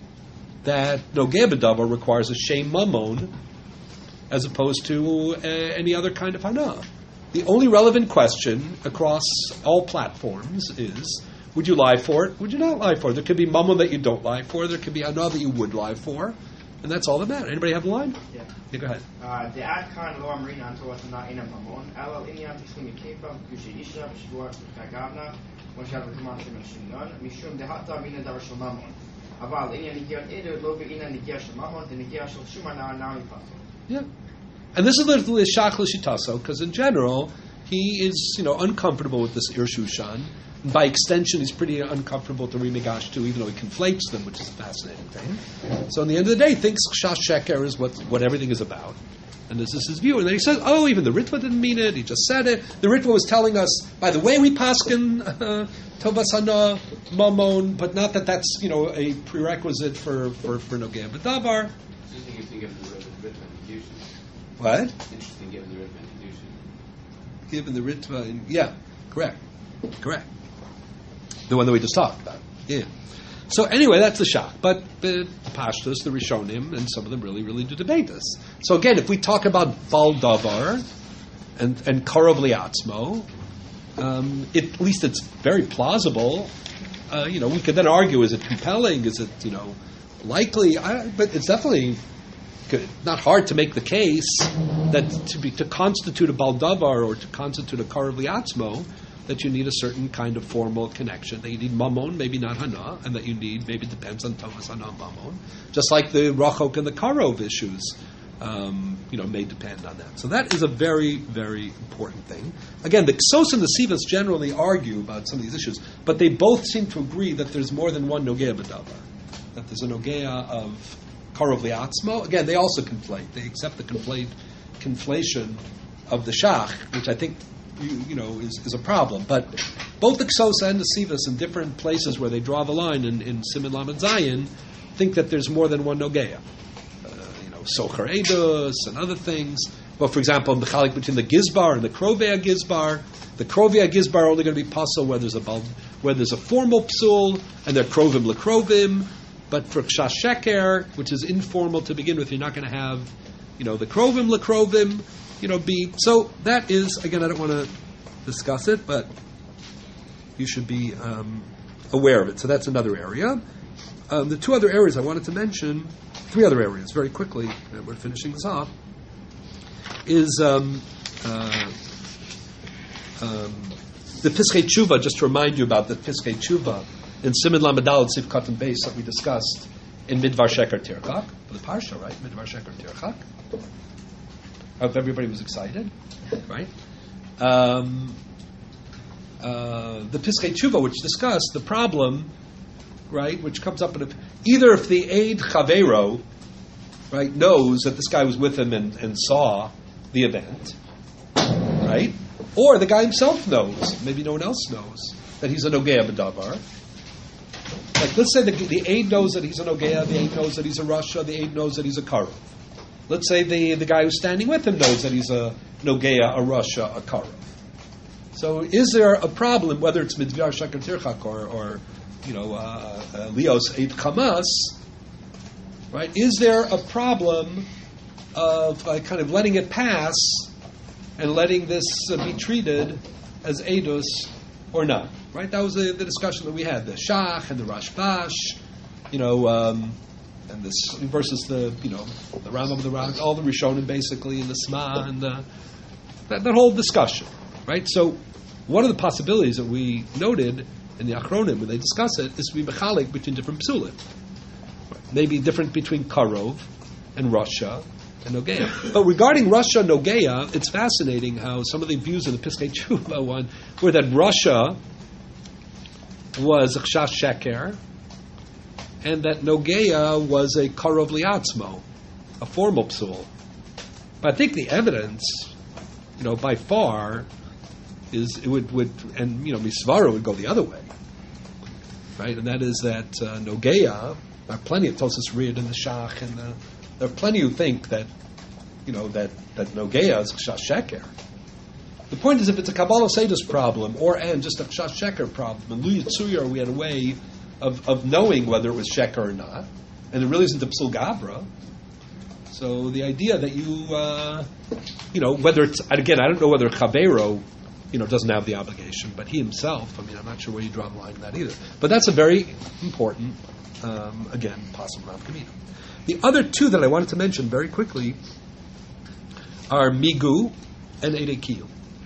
that Nogea B'Davar requires a Shem Mammon as opposed to uh, any other kind of Hana. The only relevant question across all platforms is, would you lie for it? Would you not lie for it? There could be Mammon that you don't lie for. There could be Hana that you would lie for. And that's all that matters. Anybody have a line? Yeah. Yeah, go ahead. The ad kan lo amrin anto atana ina mamon. Elo inyan tishlim kefa kushe isha b'shvua kagavna. When she has a command from Shingon, mishum dehata mina davar shel mamon. Aval inyan nigyat edu lo beina nigya shel mamon. The nigya shel shumana now ipaso. Yeah. And this is literally a Shach L'Shitaso, because in general, he is, you know, uncomfortable with this Irshushan. By extension, he's pretty uncomfortable with the Rimigash too, even though he conflates them, which is a fascinating thing. So, in the end of the day, he thinks Chash Sheker is what what everything is about, and this is his view. And then he says, "Oh, even the Ritva didn't mean it; he just said it. The Ritva was telling us, by the way, we paskin uh, Tovas Hana Mamon, but not that that's, you know, a prerequisite for for for Nogea B'Davar." Interesting if you give the Ritva in Kedushin. What? Interesting given the Ritva in Kedushin. Given the Ritva, in, yeah, correct, correct. The one that we just talked about. Yeah. So anyway, that's the shock. But the Pashtus, the Rishonim, and some of them really, really do debate this. So again, if we talk about Bal Davar and and Karov Liatzmo, um, it, at least it's very plausible. Uh, you know, we could then argue: is it compelling? Is it, you know, likely? I, but it's definitely good, not hard to make the case that to be to constitute a Bal Davar or to constitute a Karov Liatzmo, that you need a certain kind of formal connection, that you need Mammon, maybe not Hana, and that you need, maybe it depends on Tovas Hana Mammon, just like the Rachok and the Karov issues, um, you know, may depend on that. So that is a very, very important thing. Again, the Ksos and the Sivas generally argue about some of these issues, but they both seem to agree that there's more than one Nogea B'Davar, that there's a Nogea of Karov Liatzmo. Again, they also conflate. They accept the conflate, conflation of the Shach, which I think You, you know, is, is a problem. But both the Ksos and the Sivas in different places where they draw the line in, in Siman Lamed Zayin think that there's more than one Nogea. Uh, you know, Socher Edus and other things. Well, for example, the chalik between the Gizbar and the Krovea Gizbar. The Krovea Gizbar are only going to be pasul where there's a where there's a formal psul and they're Krovim lekrovim. But for Chash Sheker, which is informal to begin with, you're not going to have, you know, the Krovim lekrovim. You know, be so that is, again, I don't want to discuss it, but you should be um, aware of it. So that's another area. Um, the two other areas I wanted to mention, three other areas, very quickly, and we're finishing this off, is um, uh, um, the Piskei Tshuva. Just to remind you about the Piskei Tshuva in Siman Lamed Daled Sif Katan Beis that we discussed in Midvar Sheker Tirchak, the Parsha, right? Midvar Sheker Tirchak. I hope everybody was excited, right? Um, uh, the Piskei Tshuva, which discussed the problem, right, which comes up in a, either if the aid Chavero, right, knows that this guy was with him and, and saw the event, right, or the guy himself knows, maybe no one else knows, that he's a Nogea B'Davar. Like, let's say the, the aid knows that he's a Nogea, the aid knows that he's a Rasha, the aid knows that he's a Karov. Let's say the, the guy who's standing with him knows that he's a Nogea, a Rasha, a Karov. So is there a problem, whether it's Midvar Sheker Tirchak or, or you know, uh, uh, Leos Eid Chamas, right? Is there a problem of uh, kind of letting it pass and letting this uh, be treated as Eidos or not? Right? That was the, the discussion that we had. The Shach and the Rashbash, you know, um, and this versus the, you know, the Rambam of the Ram, all the Rishonim basically, and the Sma, and the, that, that whole discussion, right? So, one of the possibilities that we noted in the Achronim when they discuss it is to be mechalik between different psulim. Maybe different between Karov and Russia and Nogeya. But regarding Russia and Nogeya, it's fascinating how some of the views in the Piskei Tshuva one were that Russia was a Chash Sheker, and that Nogeya was a Karov Liatzmo, a formal psul. But I think the evidence, you know, by far, is it would, would and you know, Misvara would go the other way, right? And that is that uh, Nogeya, there are plenty of Tosas Read in the Shach, and the, there are plenty who think that, you know, that, that Nogeya is Chash Sheker. The point is, if it's a Kabbalah Sedus problem, or and just a Chash Sheker problem, in Lu Yitzuyar we had a way of, of knowing whether it was Sheker or not, and it really isn't the Psul Gabra. So the idea that you, uh, you know, whether it's, again, I don't know whether Chavero, you know, doesn't have the obligation, but he himself, I mean, I'm not sure where you draw the line in that either. But that's a very important, um, again, possible nafkamina. The other two that I wanted to mention very quickly are Migu and Eidei Kiyum.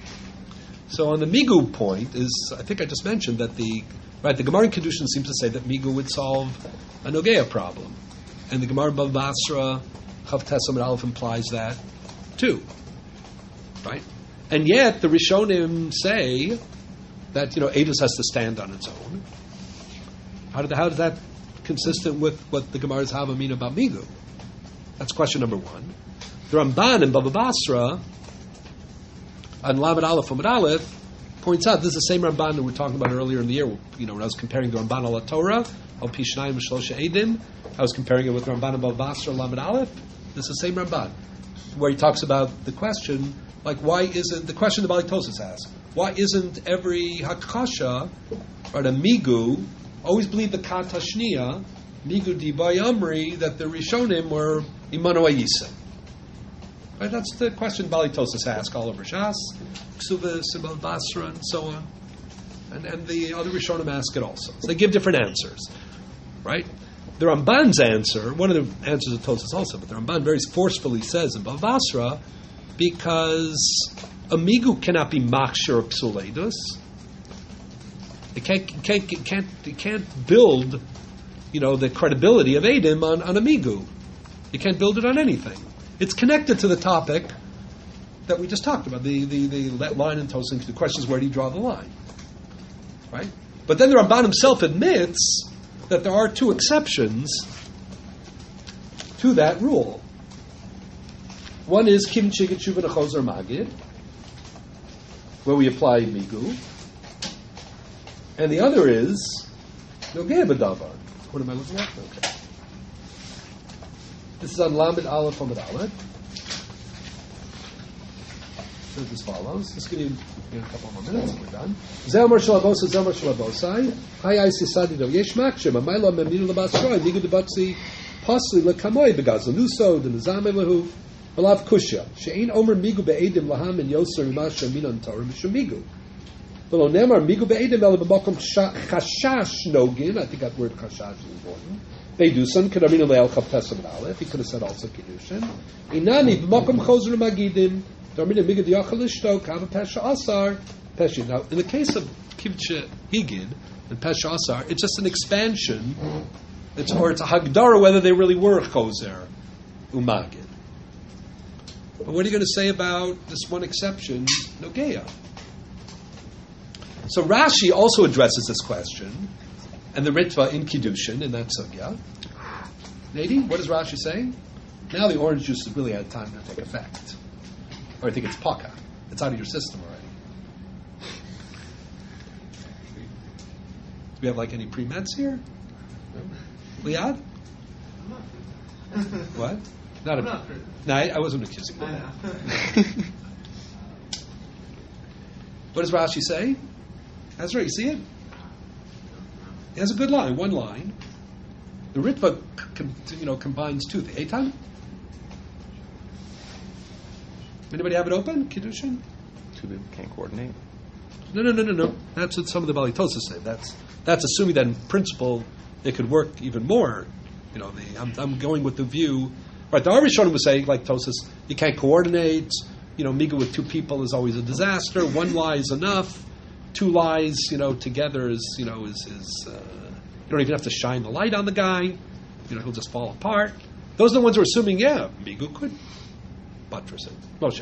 So on the Migu point is, I think I just mentioned that the, right, the Gemara in Kedushin seems to say that Migu would solve a Nogeya problem. And the Gemara Bava Basra, Chav Tesam and Aleph implies that too. Right? And yet the Rishonim say that, you know, Eidos has to stand on its own. How did how is that consistent with what the Gemara's Hava mean about Migu? That's question number one. The Ramban in Bava Basra on Lamed Aleph Amud Aleph points out this is the same Ramban that we were talking about earlier in the year. You know, when I was comparing the Ramban al Torah, al Pishnayim Shlosha Eidim, I was comparing it with Ramban Bava Basra Lamed Aleph. This is the same Ramban where he talks about the question, like why isn't the question the Bali Tosas asks, why isn't every Hakasha or the Migu always believe the Kata Shniya, Migu di Bayamri, that the Rishonim were Imanu Ayisa? Right, that's the question Bali Tosas asks all over Shas, Ksuva, Sibal Basra, and so on. And, and the other Rishonim ask it also. So they give different answers. Right? The Ramban's answer, one of the answers of Tosas also, but the Ramban very forcefully says in Bava Basra, because a Migu cannot be Machshir Psuleidus. It can't, it can't, it can't, it can't build, you know, the credibility of Eidim on, on a Migu. You can't build it on anything. It's connected to the topic that we just talked about, the, the, the line in Tosing. The question is, where do you draw the line? Right? But then the Ramban himself admits that there are two exceptions to that rule. One is Kim Chigat Shuva Nechozer Magid, where we apply Migu. And the other is Nogei B'Davar. What am I looking at? Okay. This is on Lamed Aleph Amud Aleph. So as follows. Just give you a couple more minutes and we're done. Zeomar Shalabosa, Zeomar Shalabosai. Hi, I see Sadido. Yesh Makshim, Amayla Meminu Labasroy, Migu Debatsi, Pasli Lekamoi Begazal, Nuso, the Nizame Lahu, Alav Kusha. She'ain Omer Migu Be'edim Laham and Yoser Rimasha Minon Torah Mishum Migu. Below Nemar Migu Be'edim Ela B'Mokom Chashash Nogin. I think that word Chashash is important. They do some Kedamina Le'el Chav Tesam and Aleph. He could have said also Kiddushin. Inani B'Mokom Chozer Magidim. Darmina Migu Diachal Ishto Kava Pesha Asar Peshi. Now, in the case of Kivcha Higid and Pesha Asar, it's just an expansion. It's or it's a Hagdara whether they really were Chozer Umagid. But what are you going to say about this one exception, Nogeya? So Rashi also addresses this question, and the Ritva in Kiddushin in that sugya. Nady, what does Rashi say? Now the orange juice has really had time to take effect. Or I think it's paka. It's out of your system already. Do we have like any pre-meds here? No? Liad? What? Not a, no, I, I wasn't accusing you. What does Rashi say? That's right, you see it? It has a good line, one line. The Ritva, com, you know, combines two. The Eitan. Anybody have it open? Kiddushin? Two people can't coordinate. No, no, no, no, no. That's what some of the Balitosis say. That's that's assuming that in principle it could work even more. You know, the, I'm, I'm going with the view. Right, the Arishonim was saying, like Tosis, you can't coordinate. You know, Miga with two people is always a disaster. One lie is enough. Two lies, you know, together is, you know, is, is uh, you don't even have to shine the light on the guy. You know, he'll just fall apart. Those are the ones who are assuming, yeah, Miga could buttress it. Moshe.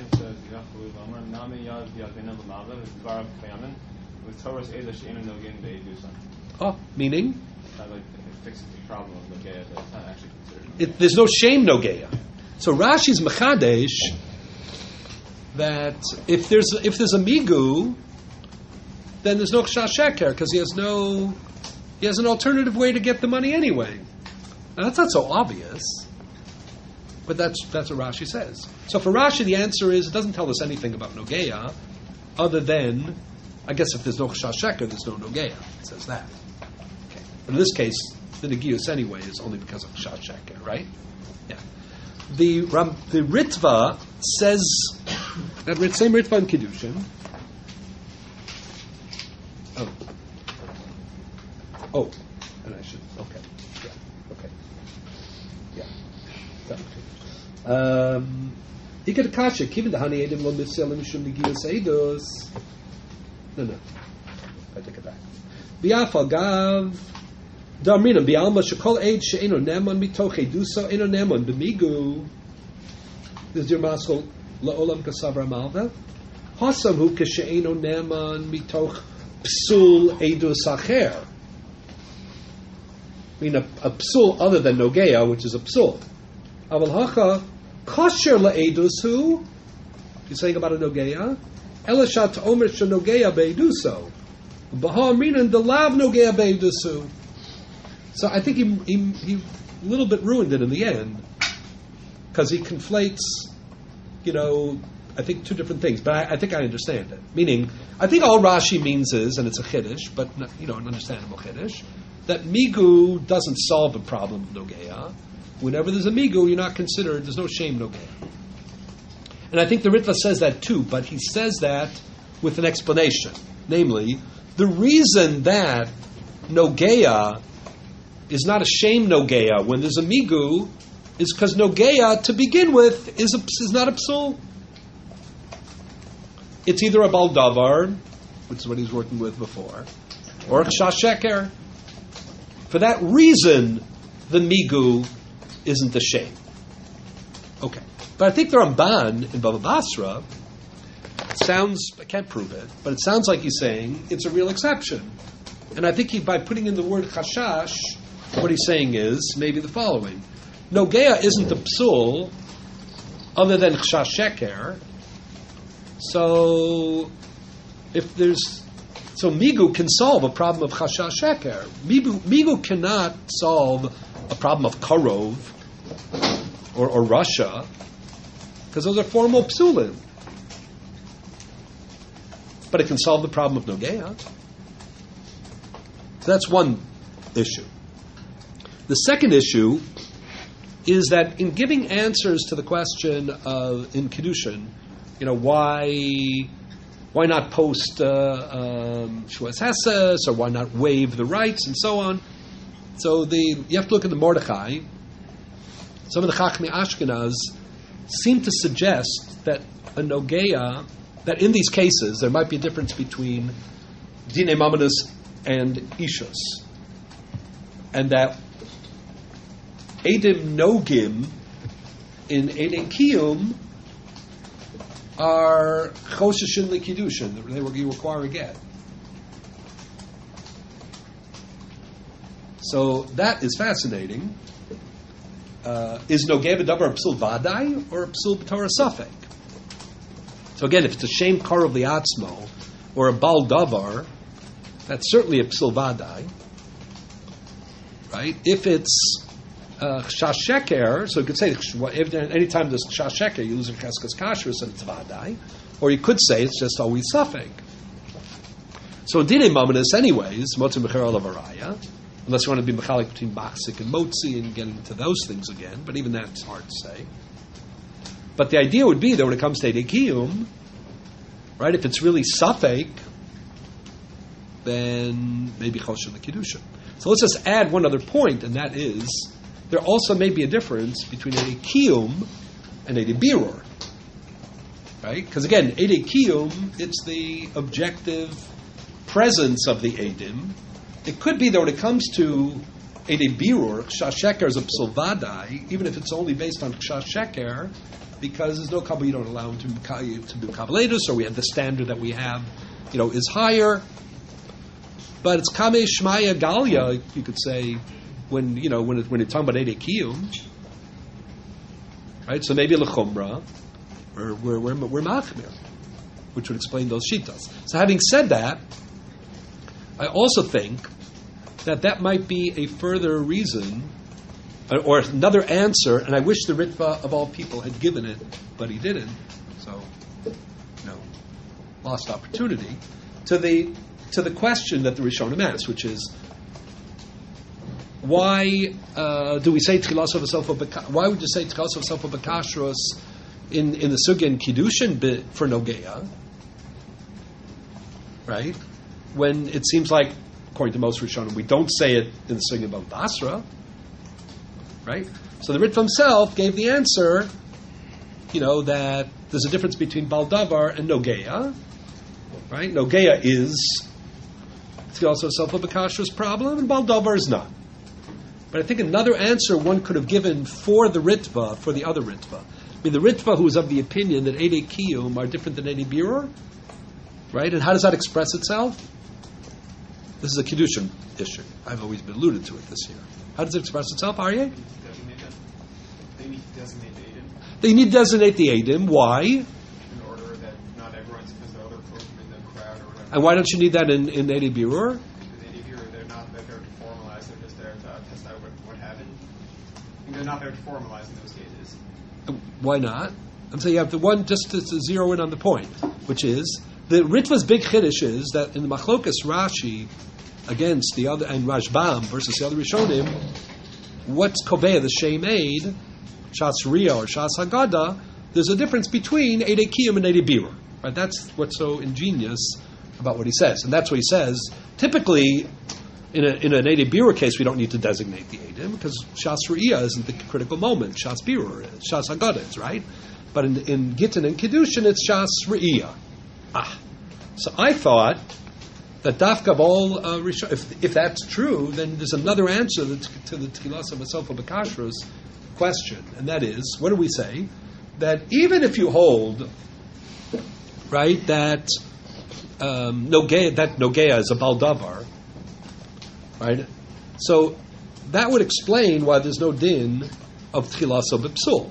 Oh, meaning? Like, it fixes the problem of Nogeya, but it's not actually considered. It, there's no shame Nogeya. So Rashi's Mechadesh that if there's if there's a migu, then there's no Chash Sheker because he has no he has an alternative way to get the money anyway. Now, that's not so obvious, but that's that's what Rashi says. So for Rashi, the answer is it doesn't tell us anything about Nogeya, other than I guess if there's no Chash Sheker, there's no Nogeya. It says that. Okay. In this case, the Negius anyway is only because of Chash Sheker, right? Yeah. The Ram, the Ritva says that same Ritva in Kiddushin. Oh, oh, and I should okay, yeah, okay, yeah. Um, Ikar Kasha, given the honey edim lo mitzvah mishum Negius eidos. No, no, I take it back. Biafal gav. Damrina bialma shekol eid she'eno neman mitoch edusa eno neman b'migu. This is your maskol la'olam kasavra malva. Hasam hu kashe'eno neman mitoch psul edus acher. I mean a, a psul other than Nogeya, which is a psul. Aval hacha kosher la'edus hu. You're saying about a Nogeya. Elishat omer she'Nogeya be'eduso. Baha amrinan delav Nogeya be'edusu. So I think he, he, he a little bit ruined it in the end because he conflates, you know, I think two different things. But I, I think I understand it. Meaning, I think all Rashi means is, and it's a chiddush, but you know, an understandable chiddush, that migu doesn't solve the problem of Nogeya. Whenever there's a migu, you're not considered. There's no shame Nogeya. And I think the Ritva says that too, but he says that with an explanation, namely, the reason that Nogeya is not a shame Nogeya when there's a migu is because Nogeya to begin with is a, is not a psul. It's either a baldavar, which is what he was working with before, or a chash sheker. For that reason, the migu isn't a shame. Okay, but I think the Ramban in Bava Basra sounds, I can't prove it, but it sounds like he's saying it's a real exception. And I think he, by putting in the word chashash, what he's saying is maybe the following: Nogeya isn't a psul other than chash sheker. So if there's so migu can solve a problem of chash sheker. Migu, migu cannot solve a problem of karov or, or Russia because those are formal psulim. But it can solve the problem of Nogeya. So that's one issue. The second issue is that in giving answers to the question of in Kiddushin, you know, why why not post uh, um, Shuas Hesses, or why not waive the rights and so on. So the you have to look at the Mordechai. Some of the Chachmei Ashkenaz seem to suggest that a Nogeya, that in these cases there might be a difference between Dinei Mamonos and Ishus, and that Edim Nogim in Edim Kiyum are Choshishin Likidushin. They will require a get. So that is fascinating. Uh, is Nogeh B'davar a Psul Vadai or a Psul B'Torah Safek? So again, if it's a Shem Karov Liatzmo or a Bal Davar, that's certainly a Psul Vadai. Right? If it's Uh, chash sheker, so you could say if any time there's chash sheker, you lose in cheskas kashrus and it's vadai, or you could say it's just always suffix. So in dinei mamonos, anyways, motzim b'cher olav araya, unless you want to be mechalik between Machzik and Motzi and get into those things again, but even that's hard to say. But the idea would be that when it comes to Eidei Kiyum, right, if it's really Safek, then maybe Choshen the Kiddushin. So let's just add one other point, and that is, there also may be a difference between Eidei Kiyum and Eidei Birur. Right? Because again, Eidei Kiyum, it's the objective presence of the Eidim. It could be that when it comes to Eidei Birur, Kshash Sheker is a Psul Vadai, even if it's only based on Kshash Sheker, because there's no Kabbalah, you don't allow him to, to do Kabbaladus, or we have the standard that we have, you know, is higher. But it's Kamei Shmaya Galia, you could say, when, you know, when, it, when you're talking about Eidei Kiyum. Right? So maybe L'chumra, we're, we're, we're, we're Machmir, which would explain those Shitas. So having said that, I also think that that might be a further reason, or another answer, and I wish the Ritva of all people had given it, but he didn't. So, you know, lost opportunity to the to the question that the Rishonim asked, which is, why uh, do we say Tchilas of Asofa B'Ka? Why would you say Tchilas of Asofa B'Kashros in in the Sugya and Kiddushin bit for Nogeya? Right, when it seems like, according to most Rishonim, we don't say it in the Sugya about Basra. Right? So the Ritva himself gave the answer, you know, that there's a difference between Baldavar and Nogeya. Right? Nogeya is also a self-Bakashra's problem, and Baldavar is not. But I think another answer one could have given for the Ritva, for the other Ritva. I mean, the Ritva who is of the opinion that Eidei Kiyum are different than Eidei Birur, right? And how does that express itself? This is a Kiddushin issue. I've always been alluded to it this year. How does it express itself, Aryeh? They need to designate the Eidim. They need to designate the Eidim. Why? In order that not everyone's, because the other folks in the crowd or whatever. And why don't you need that in, in Eidei Birur? Because Eidei Birur, they're not there to formalize, they're just there to test out what, what happened. And they're not there to formalize in those cases. Why not? I'm saying you have the one, just to, to zero in on the point, which is, the Ritva's big chiddush is that in the Machlokas Rashi, against the other, and Rashbam versus the other Rishonim, what's Kobeya, the Shem Eid, Shas Riyah or Shas Haggadah, there's a difference between Eidei Kiyum and Eidei Birur. Right? That's what's so ingenious about what he says. And that's what he says. Typically, in, a, in an Eidei Birur case, we don't need to designate the Eidim, because Shas Riyah isn't the critical moment. Shas Birur is, Shas Haggadah is, right? But in, in Gittin and Kiddushin, it's Shas Riyah. Ah. So I thought that Dafka of all uh, Rishon, if, if that's true, then there's another answer to the Tchilas of Asofa B'Kashros question, and that is, what do we say? That even if you hold, right, that um, Nogeya, that Nogeya is a Baldavar, right? So that would explain why there's no din of Tchilas of B'Psul.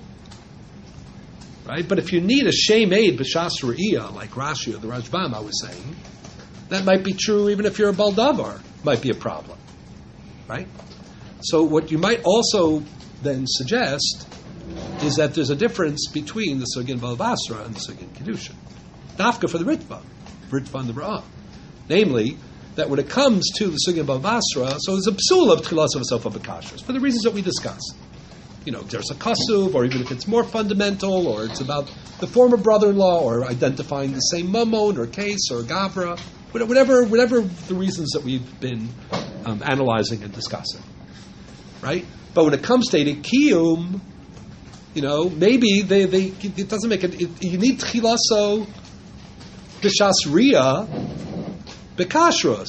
Right? But if you need a Shem Eid B'Shas Riyah, like Rashi or the Rashbam, I was saying, that might be true even if you're a Baldavar. Might be a problem. Right? So what you might also then suggest is that there's a difference between the Sugin Balvasra and the Sugin Kiddushin. Dafka for the Ritva, Ritva and the Ra'ah. Namely, that when it comes to the Sugin Balvasra, so there's a psul of Tchilas of Asofa B'Kashros, for the reasons that we discussed. You know, there's a kasuv, or even if it's more fundamental, or it's about the former brother-in-law, or identifying the same mammon, or case, or gavra, whatever, whatever the reasons that we've been um, analyzing and discussing, right? But when it comes to Eidei Kiyum, you know, maybe they, they it doesn't make it. it you need tchilaso b'shas riyah b'kashros,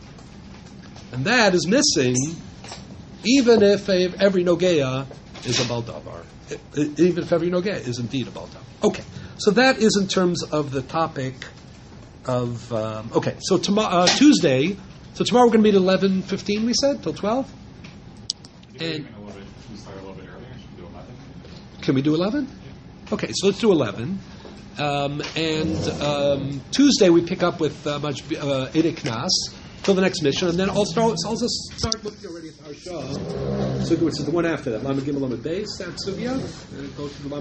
and that is missing, even if a, every nogeya is a baldavar, even if every nogeya is indeed a baldavar. Okay, so that is in terms of the topic of. Um, okay, so tomorrow, uh, Tuesday. So tomorrow we're going to meet at eleven fifteen. We said till twelve. And a little bit, we start a little bit earlier. Should we do eleven? Can we do eleven? Okay, so let's do eleven. Um, and um, Tuesday we pick up with uh, much uh, Eidei Knas till the next mission, and then I'll start. I'll just start looking already at Harsha. So which is the one after that, Lamed Gimel Lamed Beis, that Sugya, and go to the